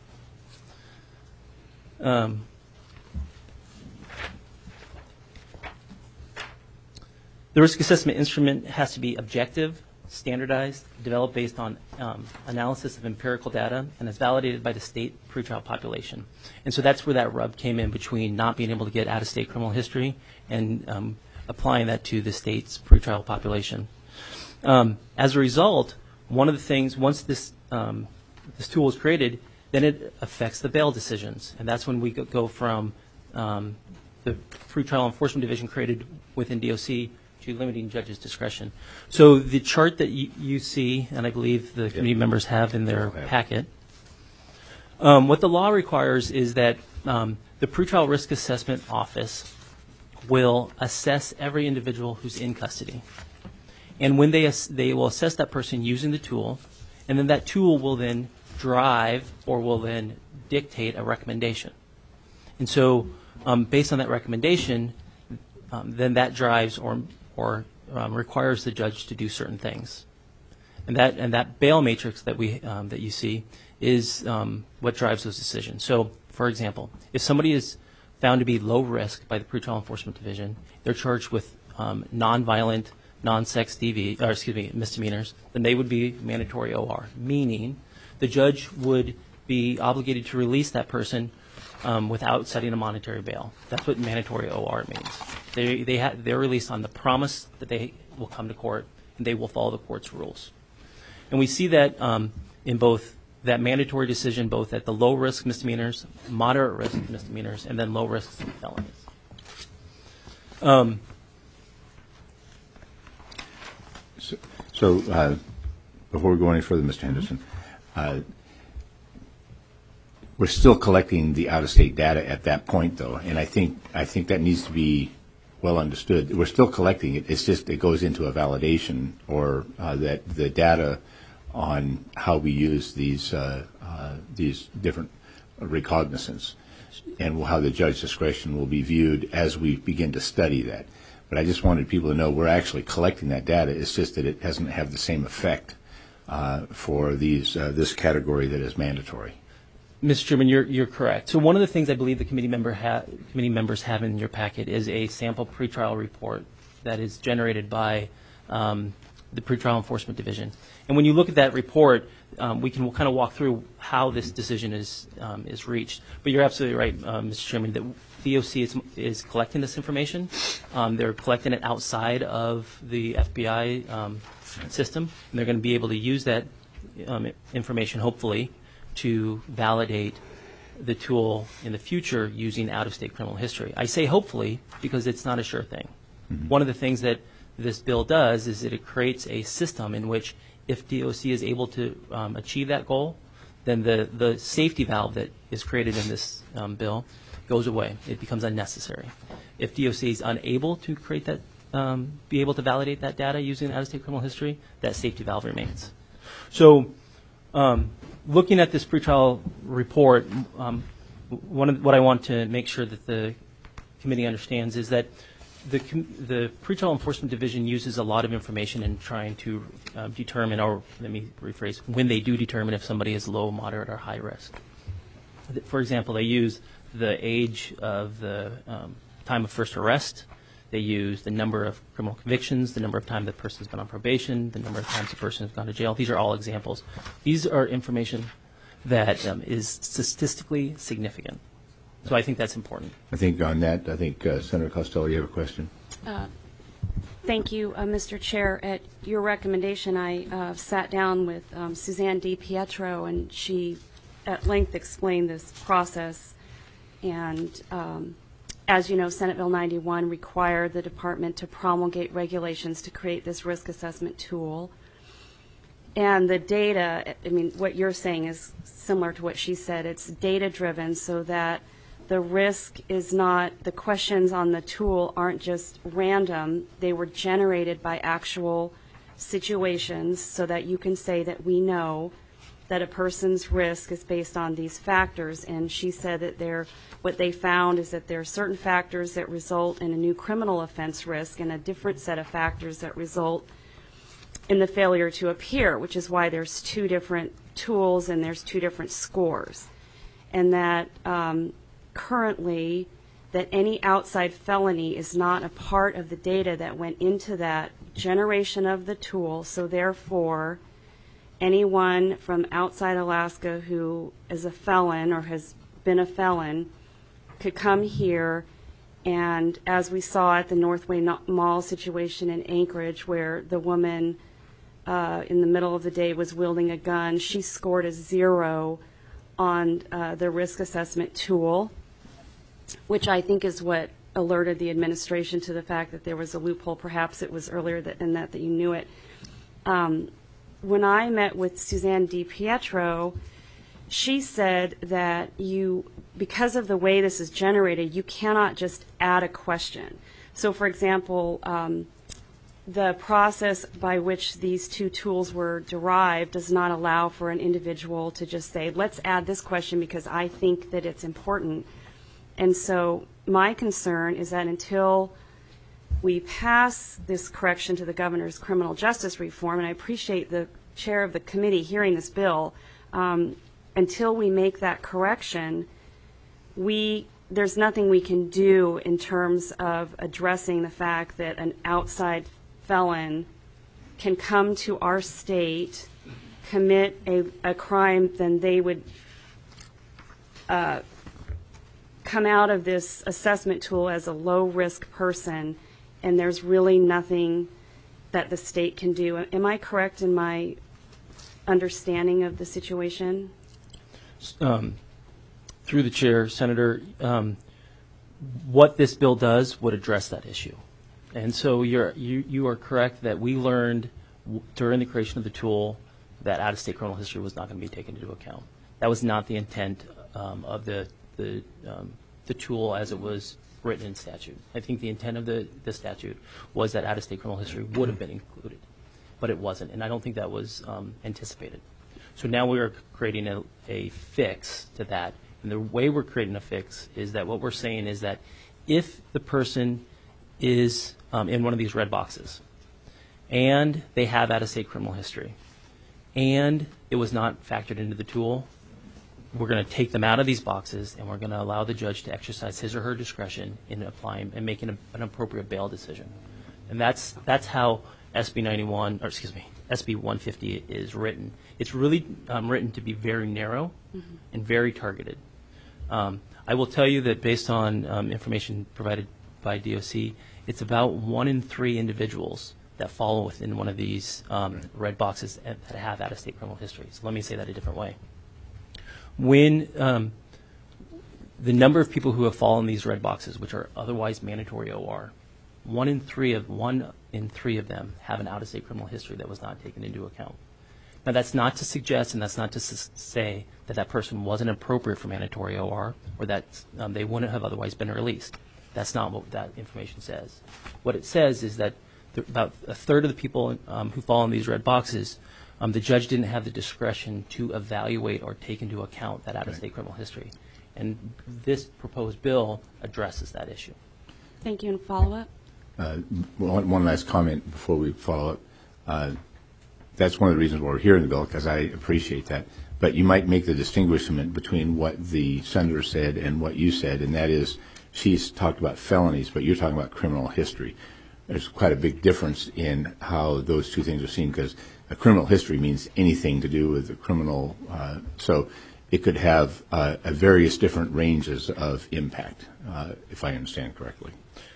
Speaker 10: The risk assessment instrument has to be objective, standardized, developed based on analysis of empirical data, and is validated by the state pretrial population. And so that's where that rub came in between not being able to get out-of-state criminal history and applying that to the state's pretrial population. As a result, one of the things, once this tool is created, then it affects the bail decisions. And that's when we go from the pretrial enforcement division created within DOC to limiting judges' discretion. So the chart that you see, and I believe the committee members have in their packet, what the law requires is that the pretrial risk assessment office will assess every individual who's in custody. And when they will assess that person using the tool, and then that tool will then drive or will then dictate a recommendation. And so based on that recommendation, then that drives or requires the judge to do certain things. And that bail matrix that you see is what drives those decisions. So, for example, if somebody is found to be low risk by the pretrial enforcement division, they're charged with nonviolent, non-sex misdemeanors, then they would be mandatory OR, meaning the judge would be obligated to release that person without setting a monetary bail. That's what mandatory OR means. They're released on the promise that they will come to court and they will follow the court's rules. And we see that in both that mandatory decision, both at the low risk misdemeanors, moderate risk misdemeanors, and then low risk felonies.
Speaker 1: So before we go any further, Mr. Henderson, we're still collecting the out-of-state data at that point, though, and I think that needs to be well understood. We're still collecting it. It's just it goes into a validation, or that the data on how we use these different recognizance and how the judge's discretion will be viewed as we begin to study that. But I just wanted people to know we're actually collecting that data. It's just that it doesn't have the same effect for this category that is mandatory.
Speaker 10: Mr. Chairman, you're correct. So one of the things I believe the committee members have in your packet is a sample pretrial report that is generated by the Pretrial Enforcement Division. And when you look at that report, we can kind of walk through how this decision is reached. But you're absolutely right, Mr. Chairman, that DOC is collecting this information. They're collecting it outside of the FBI system, and they're going to be able to use that information, hopefully, to validate the tool in the future using out-of-state criminal history. I say hopefully because it's not a sure thing. Mm-hmm. One of the things that this bill does is that it creates a system in which if DOC is able to achieve that goal, then the safety valve that is created in this bill goes away. It becomes unnecessary. If DOC is unable to create that, be able to validate that data using out-of-state criminal history, that safety valve remains. So looking at this pretrial report, what I want to make sure that the committee understands is that the Pretrial Enforcement Division uses a lot of information in trying to determine, or let me rephrase, when they do determine if somebody is low, moderate, or high risk. For example, they use the age of the time of first arrest. They use the number of criminal convictions, the number of times the person has been on probation, the number of times the person has gone to jail. These are all examples. These are information that is statistically significant. So I think that's important.
Speaker 1: I think on that, Senator Costello, you have a question?
Speaker 11: Thank you, Mr. Chair. At your recommendation, I sat down with Suzanne DiPietro, and she at length explained this process. And as you know, Senate Bill 91 required the department to promulgate regulations to create this risk assessment tool. And the data, I mean, what you're saying is similar to what she said. It's data-driven so that the risk is not, the questions on the tool aren't just random. They were generated by actual situations so that you can say that we know that a person's risk is based on these factors. And she said that what they found is that there are certain factors that result in a new criminal offense risk and a different set of factors that result in the failure to appear, which is why there's two different tools and there's two different scores. And that currently that any outside felony is not a part of the data that went into that generation of the tool. So therefore, anyone from outside Alaska who is a felon or has been a felon could come here, and as we saw at the Northway Mall situation in Anchorage, where the woman in the middle of the day was wielding a gun, she scored a 0 on the risk assessment tool, which I think is what alerted the administration to the fact that there was a loophole. Perhaps it was earlier than that you knew it. When I met with Suzanne DiPietro, she said that because of the way this is generated, you cannot just add a question. So, for example, the process by which these two tools were derived does not allow for an individual to just say, let's add this question because I think that it's important. And so my concern is that until we pass this correction to the governor's criminal justice reform, and I appreciate the chair of the committee hearing this bill, until we make that correction, there's nothing we can do in terms of addressing the fact that an outside felon can come to our state, commit a crime, then they would come out of this assessment tool as a low-risk person, and there's really nothing that the state can do. Am I correct in my understanding of the situation?
Speaker 10: Through the chair, Senator, what this bill does would address that issue. And so you are correct that we learned during the creation of the tool that out-of-state criminal history was not going to be taken into account. That was not the intent of the tool as it was written in statute. I think the intent of the statute was that out-of-state criminal history would have been included, but it wasn't, and I don't think that was anticipated. So now we are creating a fix to that, and the way we're creating a fix is that what we're saying is that if the person is in one of these red boxes and they have out-of-state criminal history and it was not factored into the tool, we're going to take them out of these boxes and we're going to allow the judge to exercise his or her discretion in applying and making an appropriate bail decision. And that's how SB 150 is written. It's really written to be very narrow and very targeted. I will tell you that based on information provided by DOC, it's about 1 in 3 individuals that fall within one of these red boxes that have out-of-state criminal history. So let me say that a different way. When the number of people who have fallen in these red boxes, which are otherwise mandatory OR, 1 in 3 of them have an out-of-state criminal history that was not taken into account. Now, that's not to suggest and that's not to say that that person wasn't appropriate for mandatory OR or that they wouldn't have otherwise been released. That's not what that information says. What it says is that about a third of the people who fall in these red boxes, the judge didn't have the discretion to evaluate or take into account that out-of-state criminal history. And this proposed bill addresses that issue.
Speaker 11: Thank you. And follow-up?
Speaker 1: One last comment before we follow up. That's one of the reasons why we're here in the bill, because I appreciate that. But you might make the distinguishment between what the senator said and what you said, and that is she's talked about felonies, but you're talking about criminal history. There's quite a big difference in how those two things are seen, because a criminal history means anything to do with the criminal. So it could have various different ranges of impact, if I understand correctly.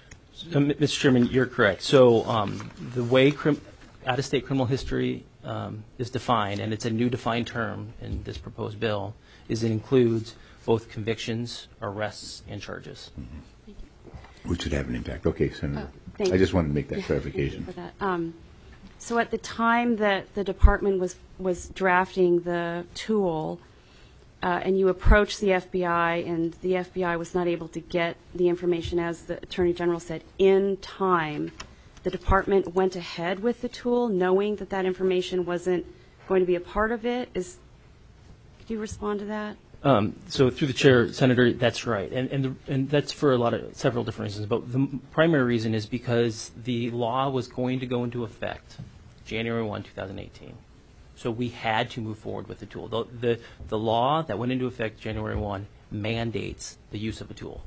Speaker 10: Mr. Chairman, you're correct. So the way out-of-state criminal history is defined, and it's a new defined term in this proposed bill, is it includes both convictions, arrests, and charges.
Speaker 1: Which would have an impact. Okay, Senator.
Speaker 11: Thank
Speaker 1: I
Speaker 11: you.
Speaker 1: just wanted to make that clarification.
Speaker 11: Thank you for that. So at the time that the department was drafting the tool, and you approached the FBI, and the FBI was not able to get the information, as the Attorney General said, in time, the department went ahead with the tool, knowing that that information wasn't going to be a part of it. Could you respond to that?
Speaker 10: So through the chair, Senator, that's right, and that's for several different reasons. But the primary reason is because the law was going to go into effect January 1, 2018. So we had to move forward with the tool. The law that went into effect January 1 mandates the use of a tool.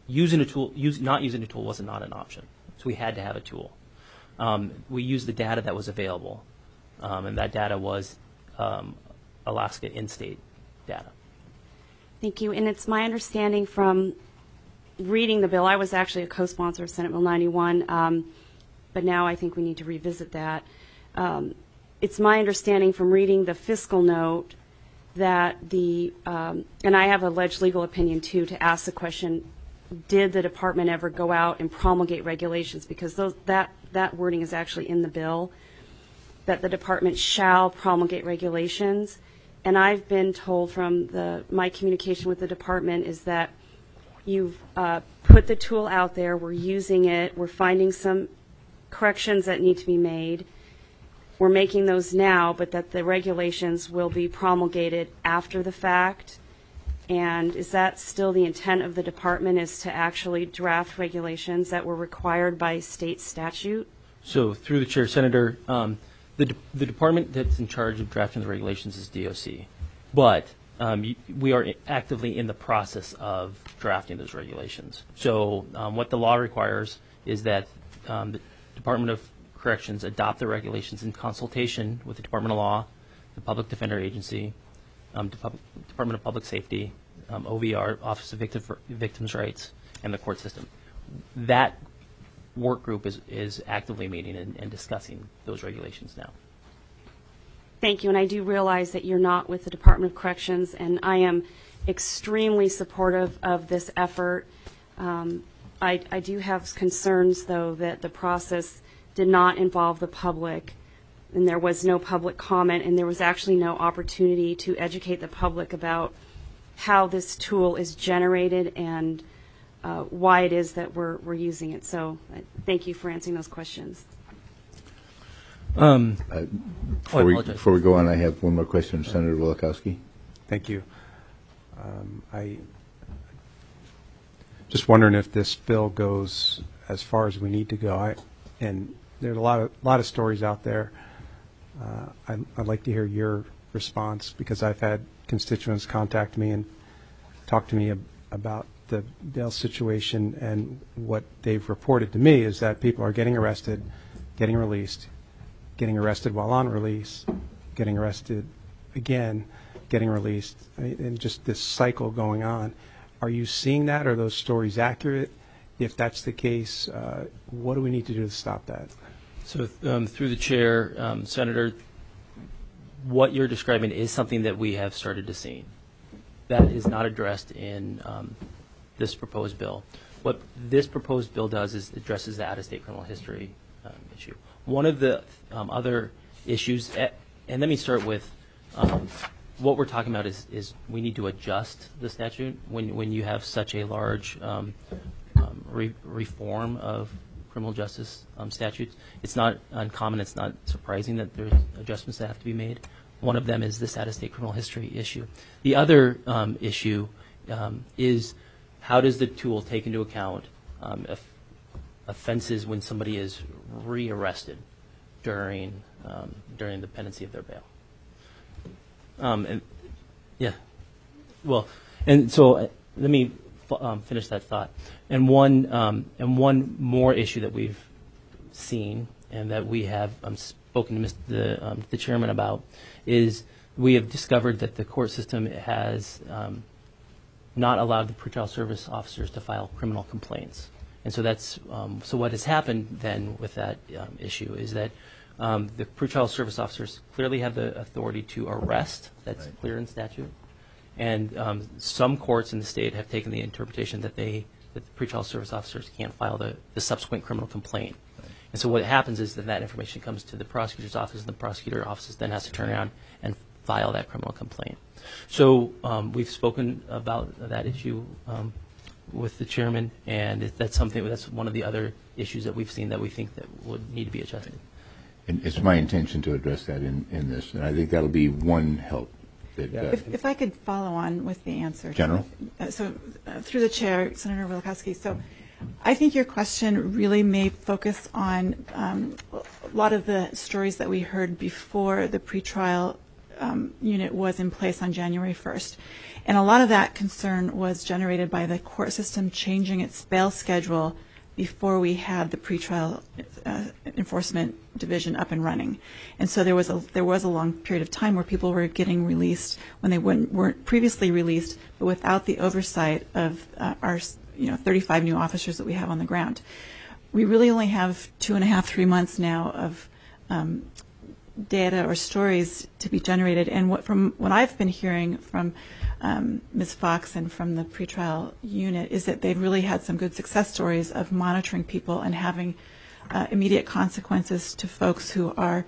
Speaker 10: Not using a tool was not an option. So we had to have a tool. We used the data that was available, and that data was Alaska in-state data.
Speaker 11: Thank you. And it's my understanding from reading the bill, I was actually a co-sponsor of Senate Bill 91, but now I think we need to revisit that. It's my understanding from reading the fiscal note that and I have alleged legal opinion too, to ask the question, did the department ever go out and promulgate regulations? Because that wording is actually in the bill, that the department shall promulgate regulations. And I've been told from my communication with the department is that you've put the tool out there, we're using it, we're finding some corrections that need to be made. We're making those now, but that the regulations will be promulgated after the fact. And is that still the intent of the department, is to actually draft regulations that were required by state statute?
Speaker 10: So through the chair, Senator, the department that's in charge of drafting the regulations is DOC. But we are actively in the process of drafting those regulations. So what the law requires is that the Department of Corrections adopt the regulations in consultation with the Department of Law, the Public Defender Agency, Department of Public Safety, OVR, Office of Victims' Rights, and the court system. That work group is actively meeting and discussing those regulations now.
Speaker 11: Thank you, and I do realize that you're not with the Department of Corrections, and I am extremely supportive of this effort. I do have concerns, though, that the process did not involve the public, and there was no public comment, and there was actually no opportunity to educate the public about how this tool is generated and why it is that we're using it. So thank you for answering those questions.
Speaker 1: Before we go on, I have one more question from Senator Wielechowski.
Speaker 5: Thank you. I just wondering if this bill goes as far as we need to go. And there's a lot of stories out there. I'd like to hear your response, because I've had constituents contact me and talk to me about the bail situation, and what they've reported to me is that people are getting arrested, getting released, getting arrested while on release, getting arrested again, getting released, and just this cycle going on. Are you seeing that? Are those stories accurate? If that's the case, what do we need to do to stop that?
Speaker 10: So through the chair, Senator, what you're describing is something that we have started to see. That is not addressed in this proposed bill. What this proposed bill does is addresses the out-of-state criminal history issue. One of the other issues, and let me start with what we're talking about is we need to adjust the statute when you have such a large reform of criminal justice statutes. It's not uncommon, it's not surprising that there's adjustments that have to be made. One of them is this out-of-state criminal history issue. The other issue is, how does the tool take into account offenses when somebody is rearrested during the pendency of their bail? Let me finish that thought. And one more issue that we've seen and that we have spoken to the chairman about is we have discovered that the court system has not allowed the pretrial service officers to file criminal complaints. And so that's so what has happened then with that issue is that the pretrial service officers clearly have the authority to arrest. That's clear in statute. And some courts in the state have taken the interpretation that the pretrial service officers can't file the subsequent criminal complaint. Right. And so what happens is that information comes to the prosecutor's office, and the prosecutor's office then has to turn around and file that criminal complaint. So we've spoken about that issue with the chairman, and that's one of the other issues that we've seen that we think that would need to be adjusted.
Speaker 1: And it's my intention to address that in this, and I think that'll be one help.
Speaker 9: If I could follow on with the answer.
Speaker 1: General?
Speaker 9: Through the chair, Senator Wielechowski. So I think your question really may focus on a lot of the stories that we heard before the pretrial unit was in place on January 1st. And a lot of that concern was generated by the court system changing its bail schedule before we had the pretrial enforcement division up and running. And so there was a long period of time where people were getting released when they weren't previously released, but without the oversight of our 35 new officers that we have on the ground. We really only have 2.5, 3 months now of data or stories to be generated. And from what I've been hearing from Ms. Fox and from the pretrial unit is that they've really had some good success stories of monitoring people and having immediate consequences to folks who are,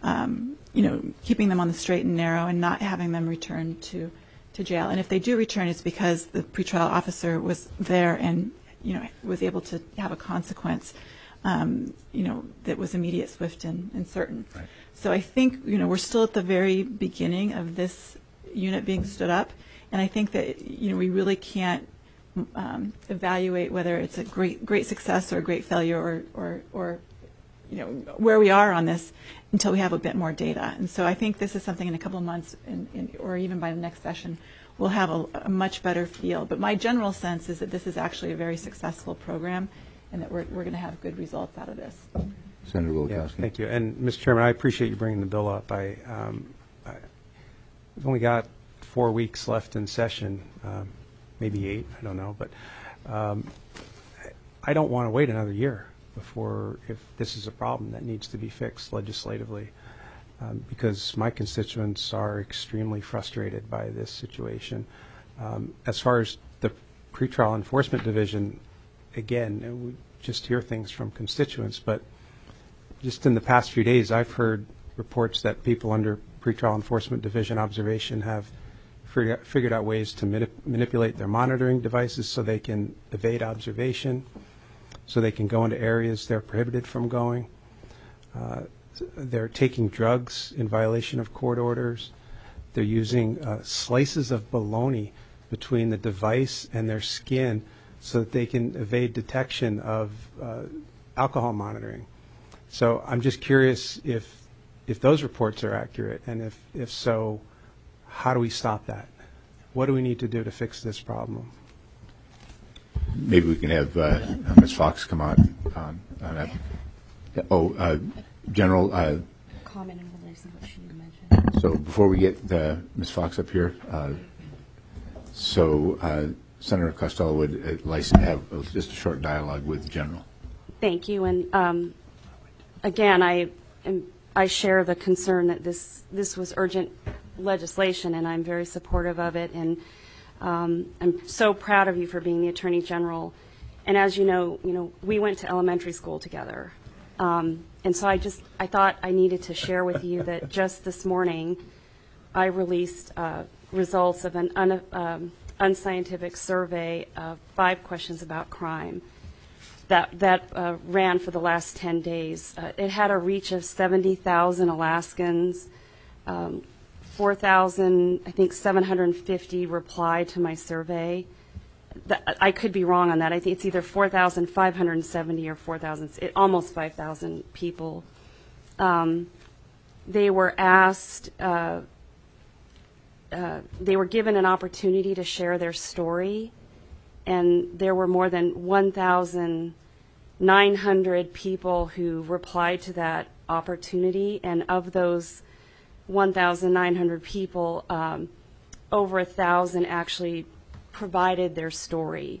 Speaker 9: keeping them on the straight and narrow and not having them return to jail. And if they do return, it's because the pretrial officer was there and, was able to have a consequence, that was immediate, swift, and certain. Right. So I think, we're still at the very beginning of this unit being stood up. And I think that, we really can't evaluate whether it's a great success or a great failure or where we are on this until we have a bit more data. And so I think this is something in a couple of months or even by the next session, we'll have a much better feel. But my general sense is that this is actually a very successful program and that we're going to have good results out of this.
Speaker 1: Senator Wielechowski.
Speaker 5: Yeah, thank you. And, Mr. Chairman, I appreciate you bringing the bill up. We've only got 4 weeks left in session, maybe 8, I don't know. But I don't want to wait another year before, if this is a problem that needs to be fixed legislatively, because my constituents are extremely frustrated by this situation. As far as the pretrial enforcement division, again, we just hear things from constituents, but just in the past few days, I've heard reports that people under pretrial enforcement division observation have figured out ways to manipulate their monitoring devices so they can evade observation, so they can go into areas they're prohibited from going. They're taking drugs in violation of court orders. They're using slices of bologna between the device and their skin so that they can evade detection of alcohol monitoring. So I'm just curious if those reports are accurate, and if so, how do we stop that? What do we need to do to fix this problem?
Speaker 1: Maybe we can have Ms. Fox come on that. General.
Speaker 11: Comment in relation to what she mentioned.
Speaker 1: So before we get Ms. Fox up here, Senator Costello would like to have just a short dialogue with the General.
Speaker 11: Thank you. And again, I share the concern that this was urgent legislation, and I'm very supportive of it. And I'm so proud of you for being the Attorney General. And as you know, we went to elementary school together. And so I thought I needed to share with you that just this morning I released results of an unscientific survey of 5 questions about crime that ran for the last 10 days. It had a reach of 70,000 Alaskans. 4,000, I think 750 replied to my survey. I could be wrong on that. I think it's either 4,570 or 4,000, almost 5,000 people. They were asked, they were given an opportunity to share their story, and there were more than 1,900 people who replied to that opportunity, and of those 1,900 people, over 1,000 actually provided their story.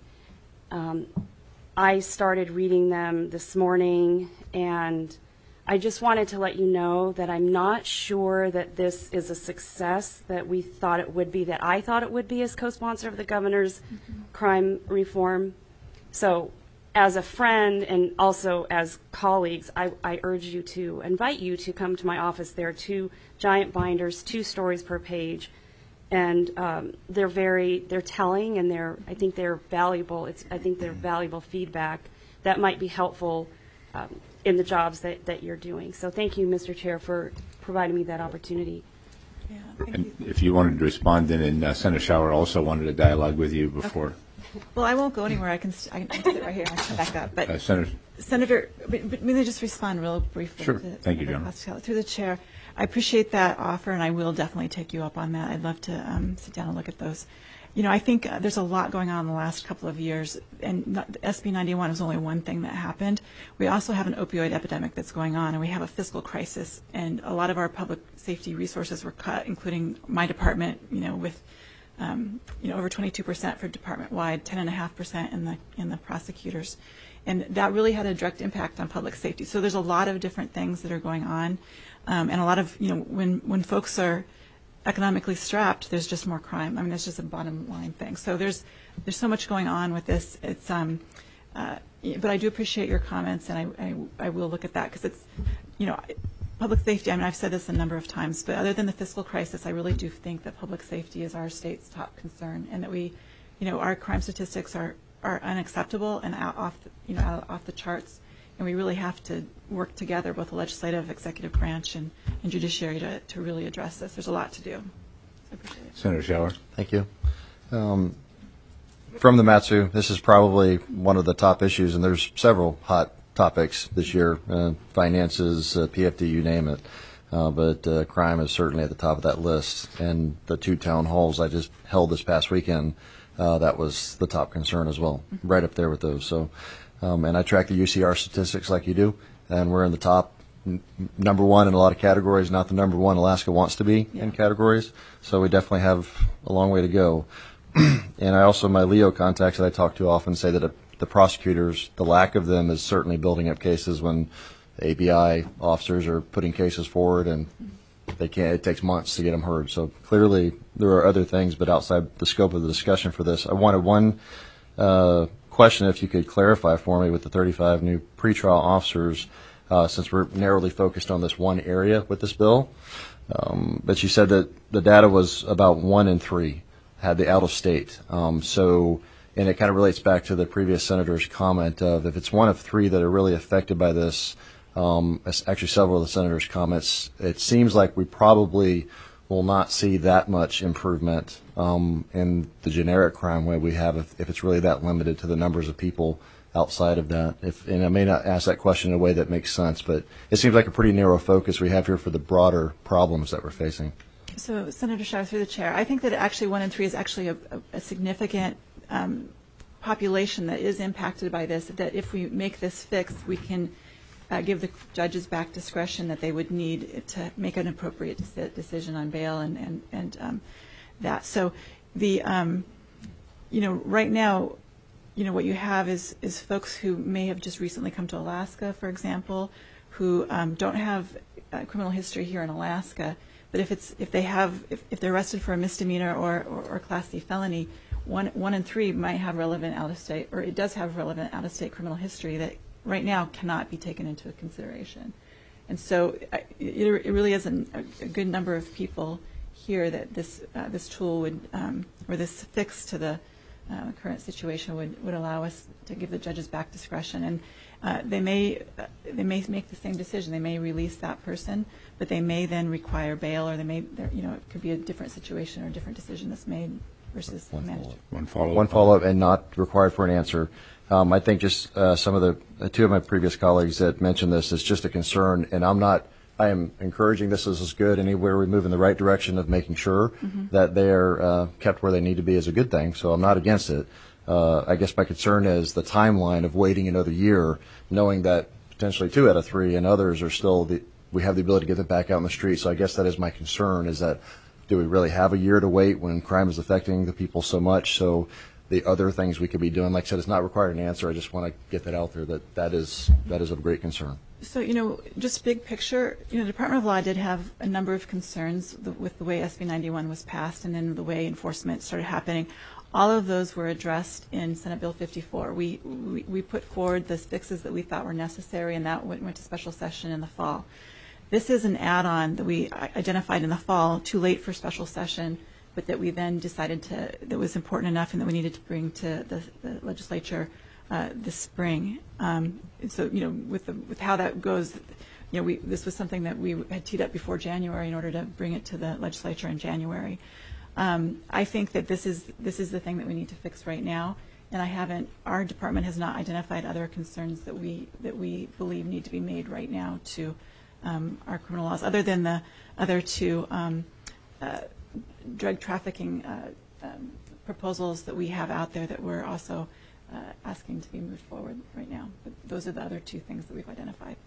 Speaker 11: I started reading them this morning, and I just wanted to let you know that I'm not sure that this is a success that we thought it would be, that I thought it would be as co-sponsor of the governor's crime reform. So as a friend and also as colleagues, I urge you to invite you to come to my office. There are 2 giant binders, 2 stories per page. And they're telling, and I think they're valuable. I think they're valuable feedback that might be helpful in the jobs that you're doing. So thank you, Mr. Chair, for providing me that opportunity.
Speaker 9: Yeah, thank
Speaker 1: And
Speaker 9: you.
Speaker 1: if you wanted to respond, then, and Senator Schauer also wanted a dialogue with you before.
Speaker 9: Okay. Well, I won't go anywhere. I can sit right here. I can back up. But
Speaker 1: Senator,
Speaker 9: but may I just respond real briefly?
Speaker 1: Sure. Thank you, General.
Speaker 9: Through the chair. I appreciate that offer, and I will definitely take you up on that. I'd love to sit down and look at those. I think there's a lot going on in the last couple of years, and SB 91 was only one thing that happened. We also have an opioid epidemic that's going on, and we have a fiscal crisis, and a lot of our public safety resources were cut, including my department, with over 22% for department-wide, 10.5% in the prosecutors. And that really had a direct impact on public safety. So there's a lot of different things that are going on. And a lot of, when folks are economically strapped, there's just more crime. I mean, that's just a bottom line thing. So there's so much going on with this. It's, but I do appreciate your comments, and I will look at that because it's, public safety. I mean, I've said this a number of times, but other than the fiscal crisis, I really do think that public safety is our state's top concern, and that we, our crime statistics are unacceptable and off the charts. And we really have to work together, both the legislative, executive branch, and judiciary to really address this. There's a lot to do. I appreciate it.
Speaker 1: Senator Schauer.
Speaker 4: Thank you. From the Matsu, this is probably one of the top issues, and there's several hot topics this year, finances, PFD, you name it. But crime is certainly at the top of that list. And the 2 town halls I just held this past weekend, that was the top concern as well, right up there with those. So. And I track the UCR statistics like you do, and we're in the top number 1 in a lot of categories, not the number 1 Alaska wants to be in categories. So we definitely have a long way to go. And I also, my Leo contacts that I talk to often say that the prosecutors, the lack of them is certainly building up cases when ABI officers are putting cases forward and it takes months to get them heard. So clearly there are other things, but outside the scope of the discussion for this, I wanted one question, if you could clarify for me with the 35 new pretrial officers, since we're narrowly focused on this one area with this bill. But you said that the data was about 1 in 3. had the out-of-state. And it kind of relates back to the previous senator's comment of if it's one of three that are really affected by this, actually several of the senator's comments, it seems like we probably will not see that much improvement in the generic crime wave we have if it's really that limited to the numbers of people outside of that. And I may not ask that question in a way that makes sense, but it seems like a pretty narrow focus we have here for the broader problems that we're facing.
Speaker 9: So, Senator Shire, through the chair, I think that actually 1 in 3 is actually a significant population that is impacted by this, that if we make this fix, we can give the judges back discretion that they would need to make an appropriate decision on bail and that. So the, right now, what you have is folks who may have just recently come to Alaska, for example, who don't have criminal history here in Alaska, but if they're arrested for a misdemeanor or Class C felony, one in 3 might have relevant out-of-state, or it does have relevant out-of-state criminal history that right now cannot be taken into consideration. And so it really is a good number of people here that this tool would, or this fix to the current situation would allow us to give the judges back discretion. And they may make the same decision. They may release that person, but they may then require bail, or it could be a different situation or a different decision that's made versus managed.
Speaker 1: One follow-up.
Speaker 4: One follow-up and not required for an answer. I think just some of the two of my previous colleagues that mentioned this is just a concern, and I am encouraging this is good. Anywhere we move in the right direction of making sure that they're kept where they need to be is a good thing, so I'm not against it. I guess my concern is the timeline of waiting another year, knowing that potentially 2 out of 3 and others are still, we have the ability to get them back out in the street, so I guess that is my concern, is that do we really have a year to wait when crime is affecting the people so much? So the other things we could be doing, like I said, it's not required an answer. I just want to get that out there that is of great concern.
Speaker 9: So, just big picture, the Department of Law did have a number of concerns with the way SB 91 was passed and then the way enforcement started happening. All of those were addressed in Senate Bill 54. We put forward the fixes that we thought were necessary, and that went to special session in the fall. This is an add-on that we identified in the fall, too late for special session, but that we then decided that was important enough and that we needed to bring to the legislature this spring. So, with how that goes, this was something that we had teed up before January in order to bring it to the legislature in January. I think that this is the thing that we need to fix right now, and our department has not identified other concerns that we believe need to be made right now to our criminal laws, other than the other 2 drug trafficking proposals that we have out there that we're also asking to be moved forward right now. But those are the other 2 things that we've identified.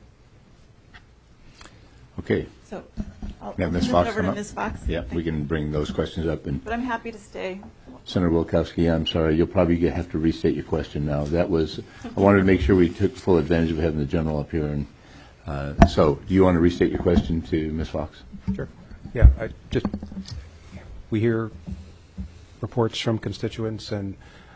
Speaker 1: Okay.
Speaker 9: So I'll
Speaker 1: Have
Speaker 9: turn
Speaker 1: Ms.
Speaker 9: it
Speaker 1: Fox
Speaker 9: over
Speaker 1: come
Speaker 9: to
Speaker 1: up?
Speaker 9: Ms. Fox.
Speaker 1: Yeah, we can bring those questions up.
Speaker 9: But I'm happy to stay.
Speaker 1: Senator Wilkowski, I'm sorry, you'll probably have to restate your question now. I wanted to make sure we took full advantage of having the general up here. And so, do you want to restate your question to Ms. Fox?
Speaker 5: Sure. Yeah, we hear reports from constituents, and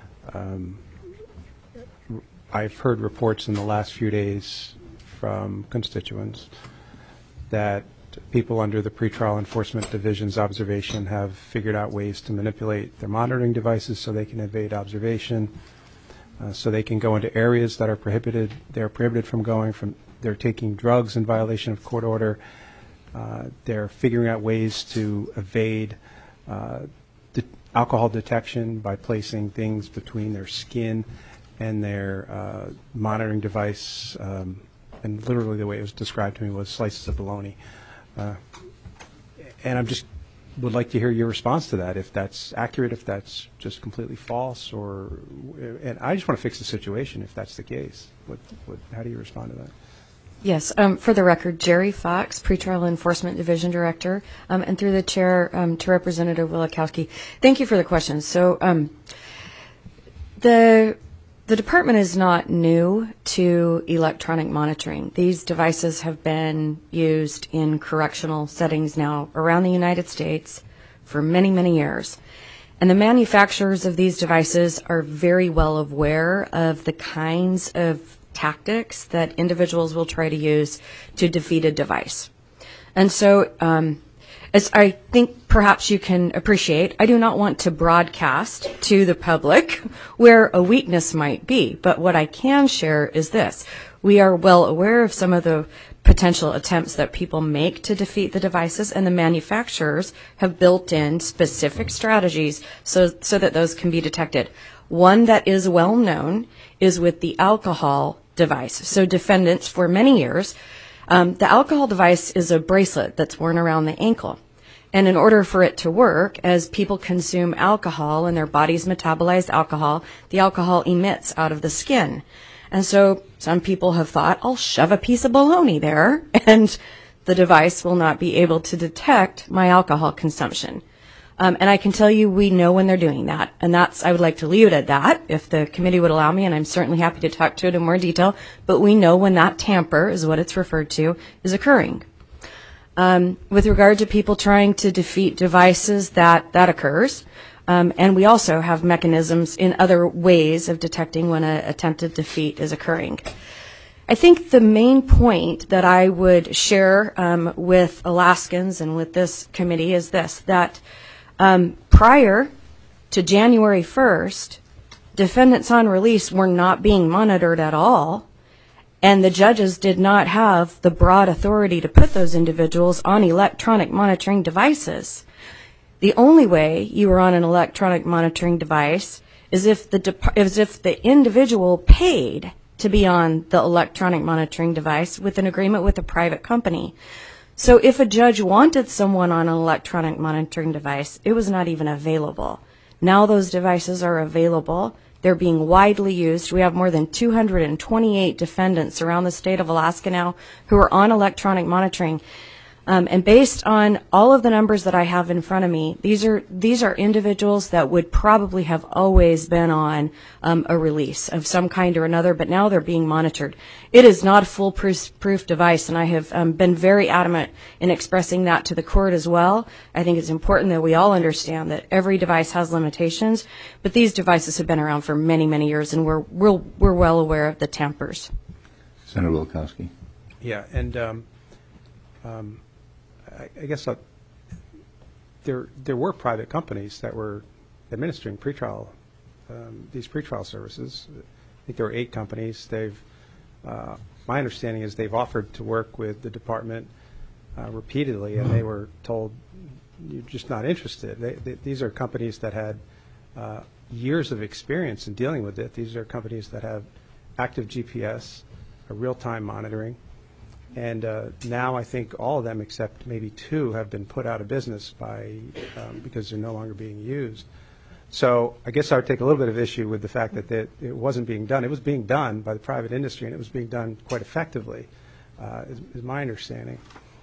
Speaker 5: I've heard reports in the last few days from constituents that people under the Pretrial Enforcement Division's observation have figured out ways to manipulate their monitoring devices so they can evade observation, so they can go into areas that are prohibited. They're prohibited from going. They're taking drugs in violation of court order. They're figuring out ways to evade alcohol detection by placing things between their skin and their monitoring device. And literally the way it was described to me was slices of bologna. And I just would like to hear your response to that, if that's accurate, if that's just completely false, and I just want to fix the situation if that's the case. How do you respond to that?
Speaker 12: Yes, for the record, Jerry Fox, Pretrial Enforcement Division Director, and through the chair to Representative Wilkowski. Thank you for the question. So the department is not new to electronic monitoring. These devices have been used in correctional settings now around the United States for many, many years. And the manufacturers of these devices are very well aware of the kinds of tactics that individuals will try to use to defeat a device. And so As I think perhaps you can appreciate, I do not want to broadcast to the public where a weakness might be, but what I can share is this. We are well aware of some of the potential attempts that people make to defeat the devices, and the manufacturers have built in specific strategies so that those can be detected. One that is well known is with the alcohol device. So defendants, for many years, the alcohol device is a bracelet that's worn around the ankle. And in order for it to work, as people consume alcohol and their bodies metabolize alcohol, the alcohol emits out of the skin. And so some people have thought, I'll shove a piece of bologna there, and the device will not be able to detect my alcohol consumption. And I can tell you we know when they're doing that. And I would like to leave it at that, if the committee would allow me, and I'm certainly happy to talk to it in more detail. But we know when that tamper, is what it's referred to, is occurring. With regard to people trying to defeat devices, that occurs. And we also have mechanisms in other ways of detecting when an attempted defeat is occurring. I think the main point that I would share with Alaskans and with this committee is this, that prior to January 1st, defendants on release were not being monitored at all, and the judges did not have the broad authority to put those individuals on electronic monitoring devices. The only way you were on an electronic monitoring device is if the individual paid to be on the electronic monitoring device with an agreement with a private company. So if a judge wanted someone on an electronic monitoring device, it was not even available. Now those devices are available. They're being widely used. We have more than 228 defendants around the state of Alaska now who are on electronic monitoring. And based on all of the numbers that I have in front of me, these are individuals that would probably have always been on a release of some kind or another, but now they're being monitored. It is not a foolproof device, and I have been very adamant in expressing that to the court as well. I think it's important that we all understand that every device has limitations, but these devices have been around for many, many years, and we're well aware of the tampers.
Speaker 1: Senator Wilkowski.
Speaker 5: Yeah, and I guess there were private companies that were administering these pretrial services. I think there were 8 companies. My understanding is they've offered to work with the department repeatedly, and they were told, you're just not interested. These are companies that had years of experience in dealing with it. These are companies that have active GPS, real-time monitoring. And now I think all of them except maybe 2 have been put out of business because they're no longer being used. So I guess I would take a little bit of issue with the fact that it wasn't being done. It was being done by the private industry, and it was being done quite effectively, is my understanding.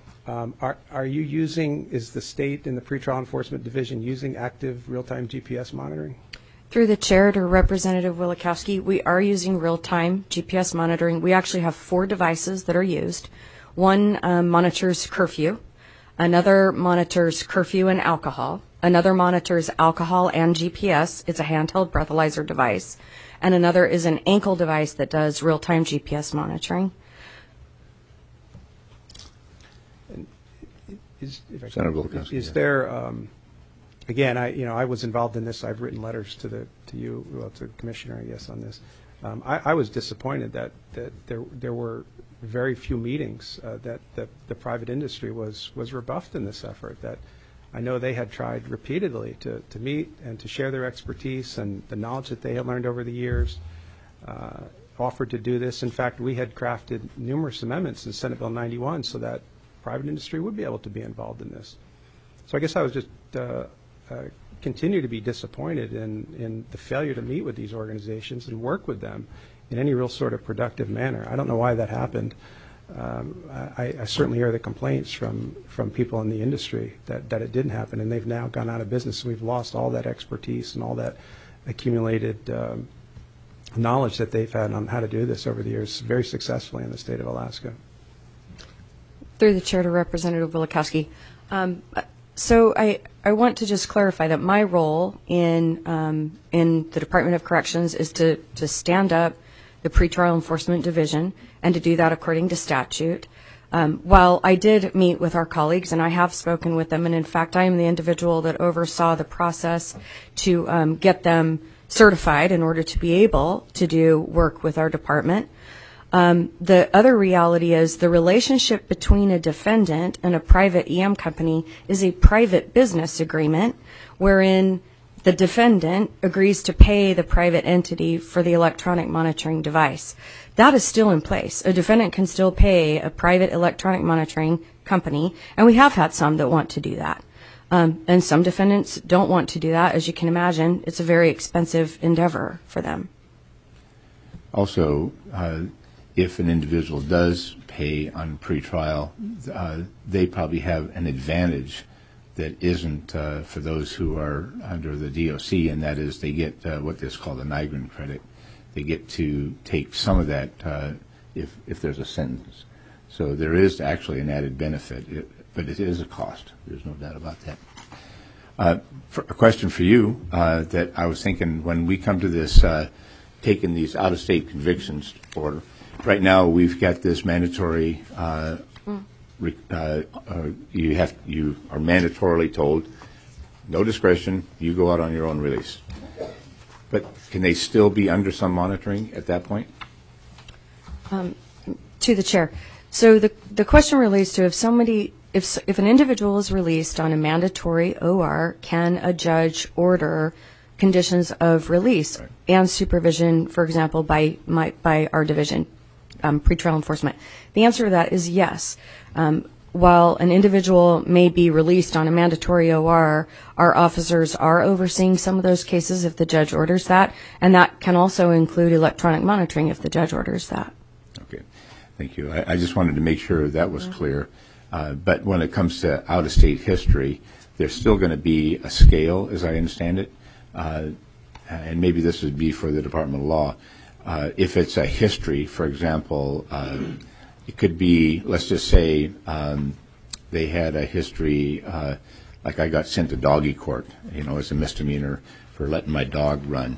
Speaker 5: Is the state in the pretrial enforcement division using active real-time GPS monitoring?
Speaker 12: Through the chair to Representative Wielechowski, we are using real-time GPS monitoring. We actually have 4 devices that are used. One monitors curfew. Another monitors curfew and alcohol. Another monitors alcohol and GPS. It's a handheld breathalyzer device. And another is an ankle device that does real-time GPS monitoring.
Speaker 1: Senator Wilkowski.
Speaker 5: Is there... Again, I was involved in this. I've written letters to the commissioner, I guess, on this. I was disappointed that there were very few meetings that the private industry was rebuffed in this effort. That I know they had tried repeatedly to meet and to share their expertise and the knowledge that they had learned over the years, offered to do this. In fact, we had crafted numerous amendments in Senate Bill 91 so that private industry would be able to be involved in this. So I guess I was just continue to be disappointed in the failure to meet with these organizations and work with them in any real sort of productive manner. I don't know why that happened. I certainly hear the complaints from people in the industry that it didn't happen, and they've now gone out of business. We've lost all that expertise and all that accumulated knowledge that they've had on how to do this over the years very successfully in the state of Alaska.
Speaker 12: Through the chair to Representative Wielechowski. So I want to just clarify that my role in the Department of Corrections is to stand up the pretrial enforcement division and to do that according to statute. While I did meet with our colleagues, and I have spoken with them, and in fact I am the individual that oversaw the process to get them certified in order to be able to do work with our department. The other reality is the relationship between a defendant and a private EM company is a private business agreement wherein the defendant agrees to pay the private entity for the electronic monitoring device. That is still in place. A defendant can still pay a private electronic monitoring company, and we have had some that want to do that. And some defendants don't want to do that. As you can imagine, it's a very expensive endeavor for them.
Speaker 1: Also, if an individual does pay on pretrial, they probably have an advantage that isn't for those who are under the DOC, and that is they get what is called a NIGRAN credit. They get to take some of that if there's a sentence. So there is actually an added benefit, but it is a cost. There's no doubt about that. A question for you that I was thinking when we come to this, taking these out-of-state convictions order, right now we've got this mandatory, you are mandatorily told, no discretion, you go out on your own release. But can they still be under some monitoring at that point?
Speaker 12: To the chair. So the question relates to if an individual is released on a mandatory OR, can a judge order conditions of release and supervision, for example, by our division, pretrial enforcement? The answer to that is yes. While an individual may be released on a mandatory OR, our officers are overseeing some of those cases if the judge orders that, and that can also include electronic monitoring if the judge orders that.
Speaker 1: Okay, thank you. I just wanted to make sure that was clear. But when it comes to out-of-state history, there's still going to be a scale, as I understand it, and maybe this would be for the Department of Law. If it's a history, for example, it could be, let's just say, they had a history, like I got sent to doggy court, as a misdemeanor for letting my dog run.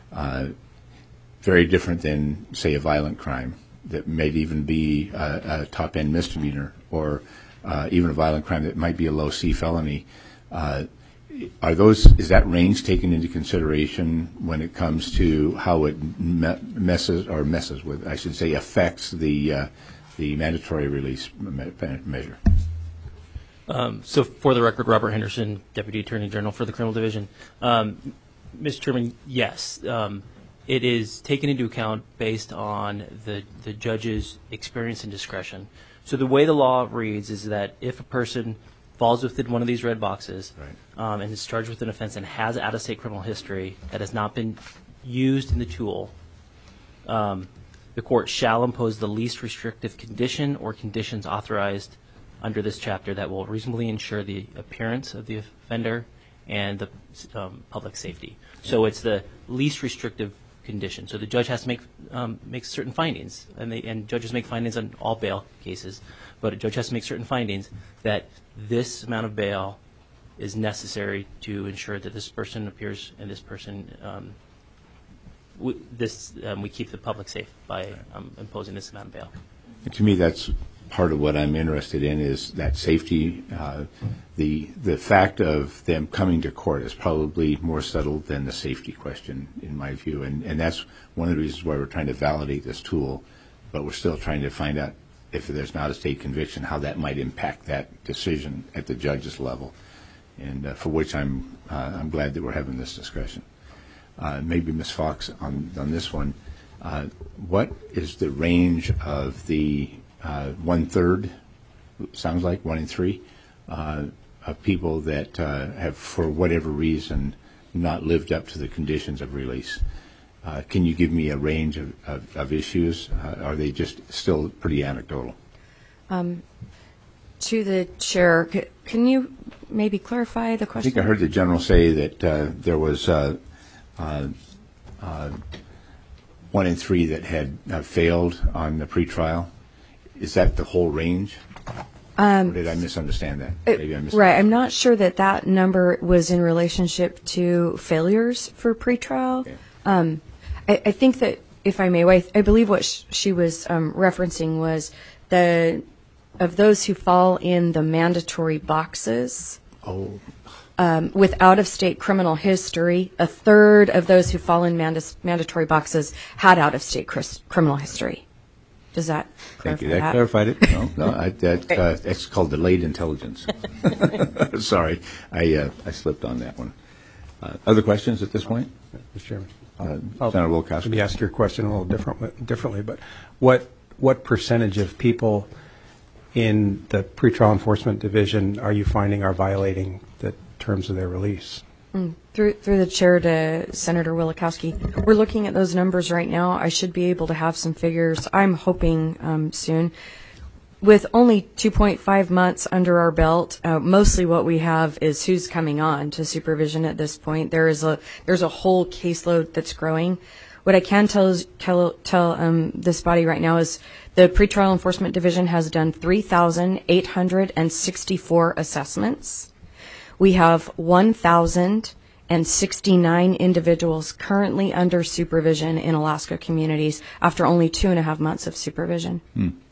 Speaker 1: Very different than, say, a violent crime that may even be a top-end misdemeanor, or even a violent crime that might be a low-C felony. Is that range taken into consideration when it comes to how it affects the mandatory release measure?
Speaker 10: So for the record, Robert Henderson, Deputy Attorney General for the Criminal Division. Mr. Chairman, yes. It is taken into account based on the judge's experience and discretion. So the way the law reads is that if a person falls within one of these red boxes and is charged with an offense and has out-of-state criminal history that has not been used in the tool, the court shall impose the least restrictive condition or conditions authorized under this chapter that will reasonably ensure the appearance of the offender and the public safety. So it's the least restrictive condition. So the judge has to make certain findings, and judges make findings on all bail cases, but a judge has to make certain findings that this amount of bail is necessary to ensure that this person appears and this person we keep the public safe by imposing this amount of bail.
Speaker 1: And to me, that's part of what I'm interested in, is that safety. The fact of them coming to court is probably more settled than the safety question, in my view, and that's one of the reasons why we're trying to validate this tool, but we're still trying to find out if there's not a state conviction, how that might impact that decision at the judge's level, and for which I'm glad that we're having this discussion. Maybe Ms. Fox on this one. What is the range of the 1/3, sounds like 1 in 3, of people that have, for whatever reason, not lived up to the conditions of release? Can you give me a range of issues? Are they just still pretty anecdotal?
Speaker 12: To the chair, can you maybe clarify the question?
Speaker 1: I think I heard the general say that there was 1 in 3 that had failed on the pretrial. Is that the whole range? Or did I misunderstand that? Maybe I
Speaker 12: right. I'm not sure that number was in relationship to failures for pretrial. Okay. I think that, if I may, I believe what she was referencing was the of those who fall in the mandatory boxes.
Speaker 1: Oh.
Speaker 12: With out-of-state criminal history, a third of those who fall in mandatory boxes had out-of-state criminal history. Does that clarify
Speaker 1: Thank you. That
Speaker 12: that?
Speaker 1: clarified it. No, that's called delayed intelligence. Sorry, I slipped on that one. Other questions at this point?
Speaker 5: Mr. Chairman.
Speaker 1: Senator Wilkowski.
Speaker 5: Let me ask your question a little differently, but what percentage of people in the pretrial enforcement division are you finding are violating the terms of their release?
Speaker 12: Through the chair to Senator Wielechowski, we're looking at those numbers right now. I should be able to have some figures, I'm hoping soon. With only 2.5 months under our belt, mostly what we have is who's coming on to supervision at this point. There's a whole caseload that's growing. What I can tell this body right now is the pretrial enforcement division has done 3,864 assessments. We have 1,069 individuals currently under supervision in Alaska communities after only 2.5 months of supervision.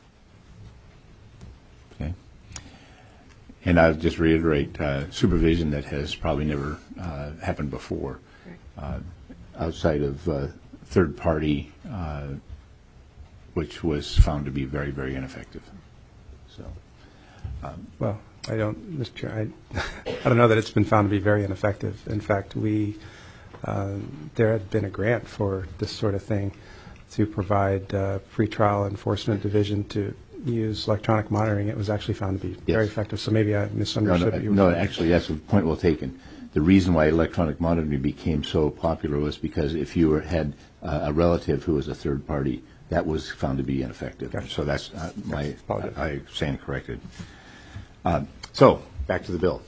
Speaker 1: Okay. And I'll just reiterate, supervision that has probably never happened before, outside of third party, which was found to be very, very ineffective. So,
Speaker 5: well, Mr. Chair, I don't know that it's been found to be very ineffective. In fact, there had been a grant for this sort of thing to provide pretrial enforcement division to use electronic monitoring. It was actually found to be very effective. So maybe I misunderstood what you were saying.
Speaker 1: No, actually, that's a point well taken. The reason why electronic monitoring became so popular was because if you had a relative who was a third party, that was found to be ineffective. Gotcha. So that's I stand corrected. So back to the bill.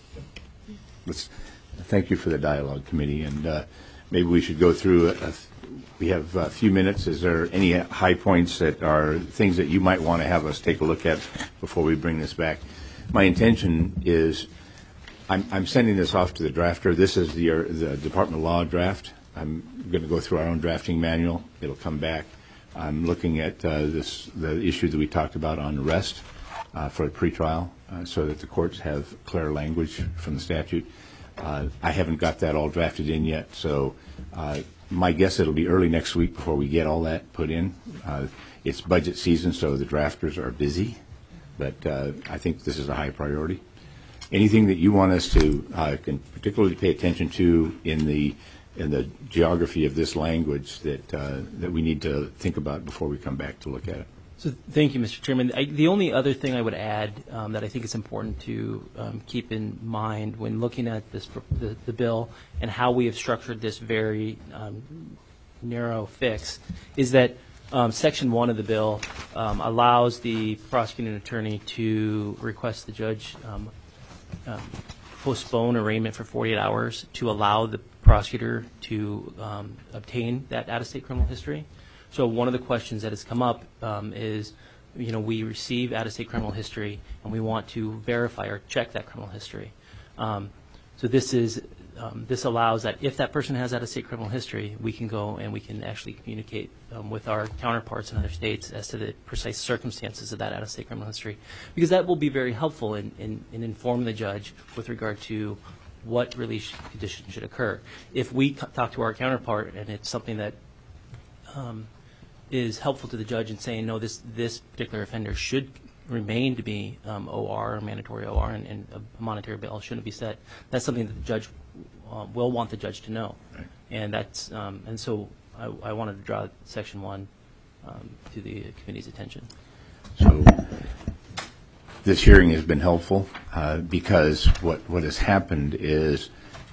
Speaker 1: Thank you for the dialogue committee, and maybe we should go through. We have a few minutes. Is there any high points that are things that you might want to have us take a look at before we bring this back? My intention is I'm sending this off to the drafter. This is the Department of Law draft. I'm going to go through our own drafting manual. It'll come back. I'm looking at the issue that we talked about on arrest for a pretrial, so that the courts have clear language from the statute. I haven't got that all drafted in yet, so my guess it'll be early next week before we get all that put in. It's budget season, so the drafters are busy, but I think this is a high priority. Anything that you want us to particularly pay attention to in the geography of this language that we need to think about before we come back to look at it?
Speaker 10: So thank you, Mr. Chairman. The only other thing I would add that I think is important to keep in mind when looking at the bill and how we have structured this very narrow fix is that Section 1 of the bill allows the prosecuting attorney to request the judge postpone arraignment for 48 hours to allow the prosecutor to obtain that out-of-state criminal history. So one of the questions that has come up is, we receive out-of-state criminal history and we want to verify or check that criminal history. So this allows that if that person has out-of-state criminal history, we can go and we can actually communicate with our counterparts in other states as to the precise circumstances of that out-of-state criminal history, because that will be very helpful in informing the judge with regard to what release condition should occur. If we talk to our counterpart and it's something that is helpful to the judge in saying, no, this particular offender should remain to be OR, or mandatory OR, and a monetary bail shouldn't be set, that's something that the judge will want the judge to know. Right. And that's and so I wanted to draw Section 1 to the committee's attention.
Speaker 1: So this hearing has been helpful because what has happened is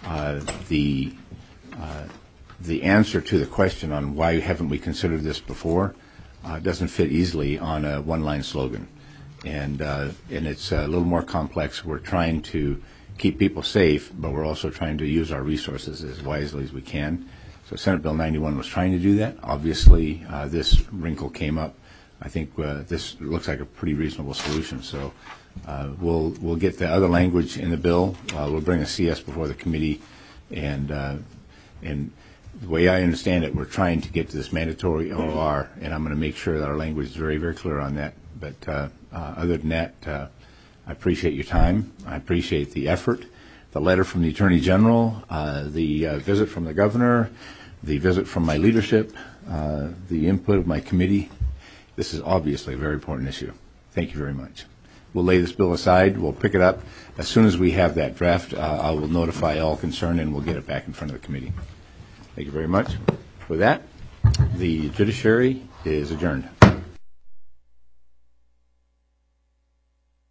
Speaker 1: the answer to the question on why haven't we considered this before doesn't fit easily on a one-line slogan, and it's a little more complex. We're trying to keep people safe, but we're also trying to use our resources as wisely as we can. So Senate Bill 91 was trying to do that. Obviously, this wrinkle came up. I think this looks like a pretty reasonable solution. So we'll get the other language in the bill. We'll bring a CS before the committee, and the way I understand it, we're trying to get to this mandatory OR, and I'm going to make sure that our language is very, very clear on that But other than that, I appreciate your time. I appreciate the effort, the letter from the Attorney General, the visit from the Governor, the visit from my leadership, the input of my committee. This is obviously a very important issue. Thank you very much. We'll lay this bill aside. We'll pick it up. As soon as we have that draft, I will notify all concerned, and we'll get it back in front of the committee. Thank you very much. With that, the judiciary is adjourned.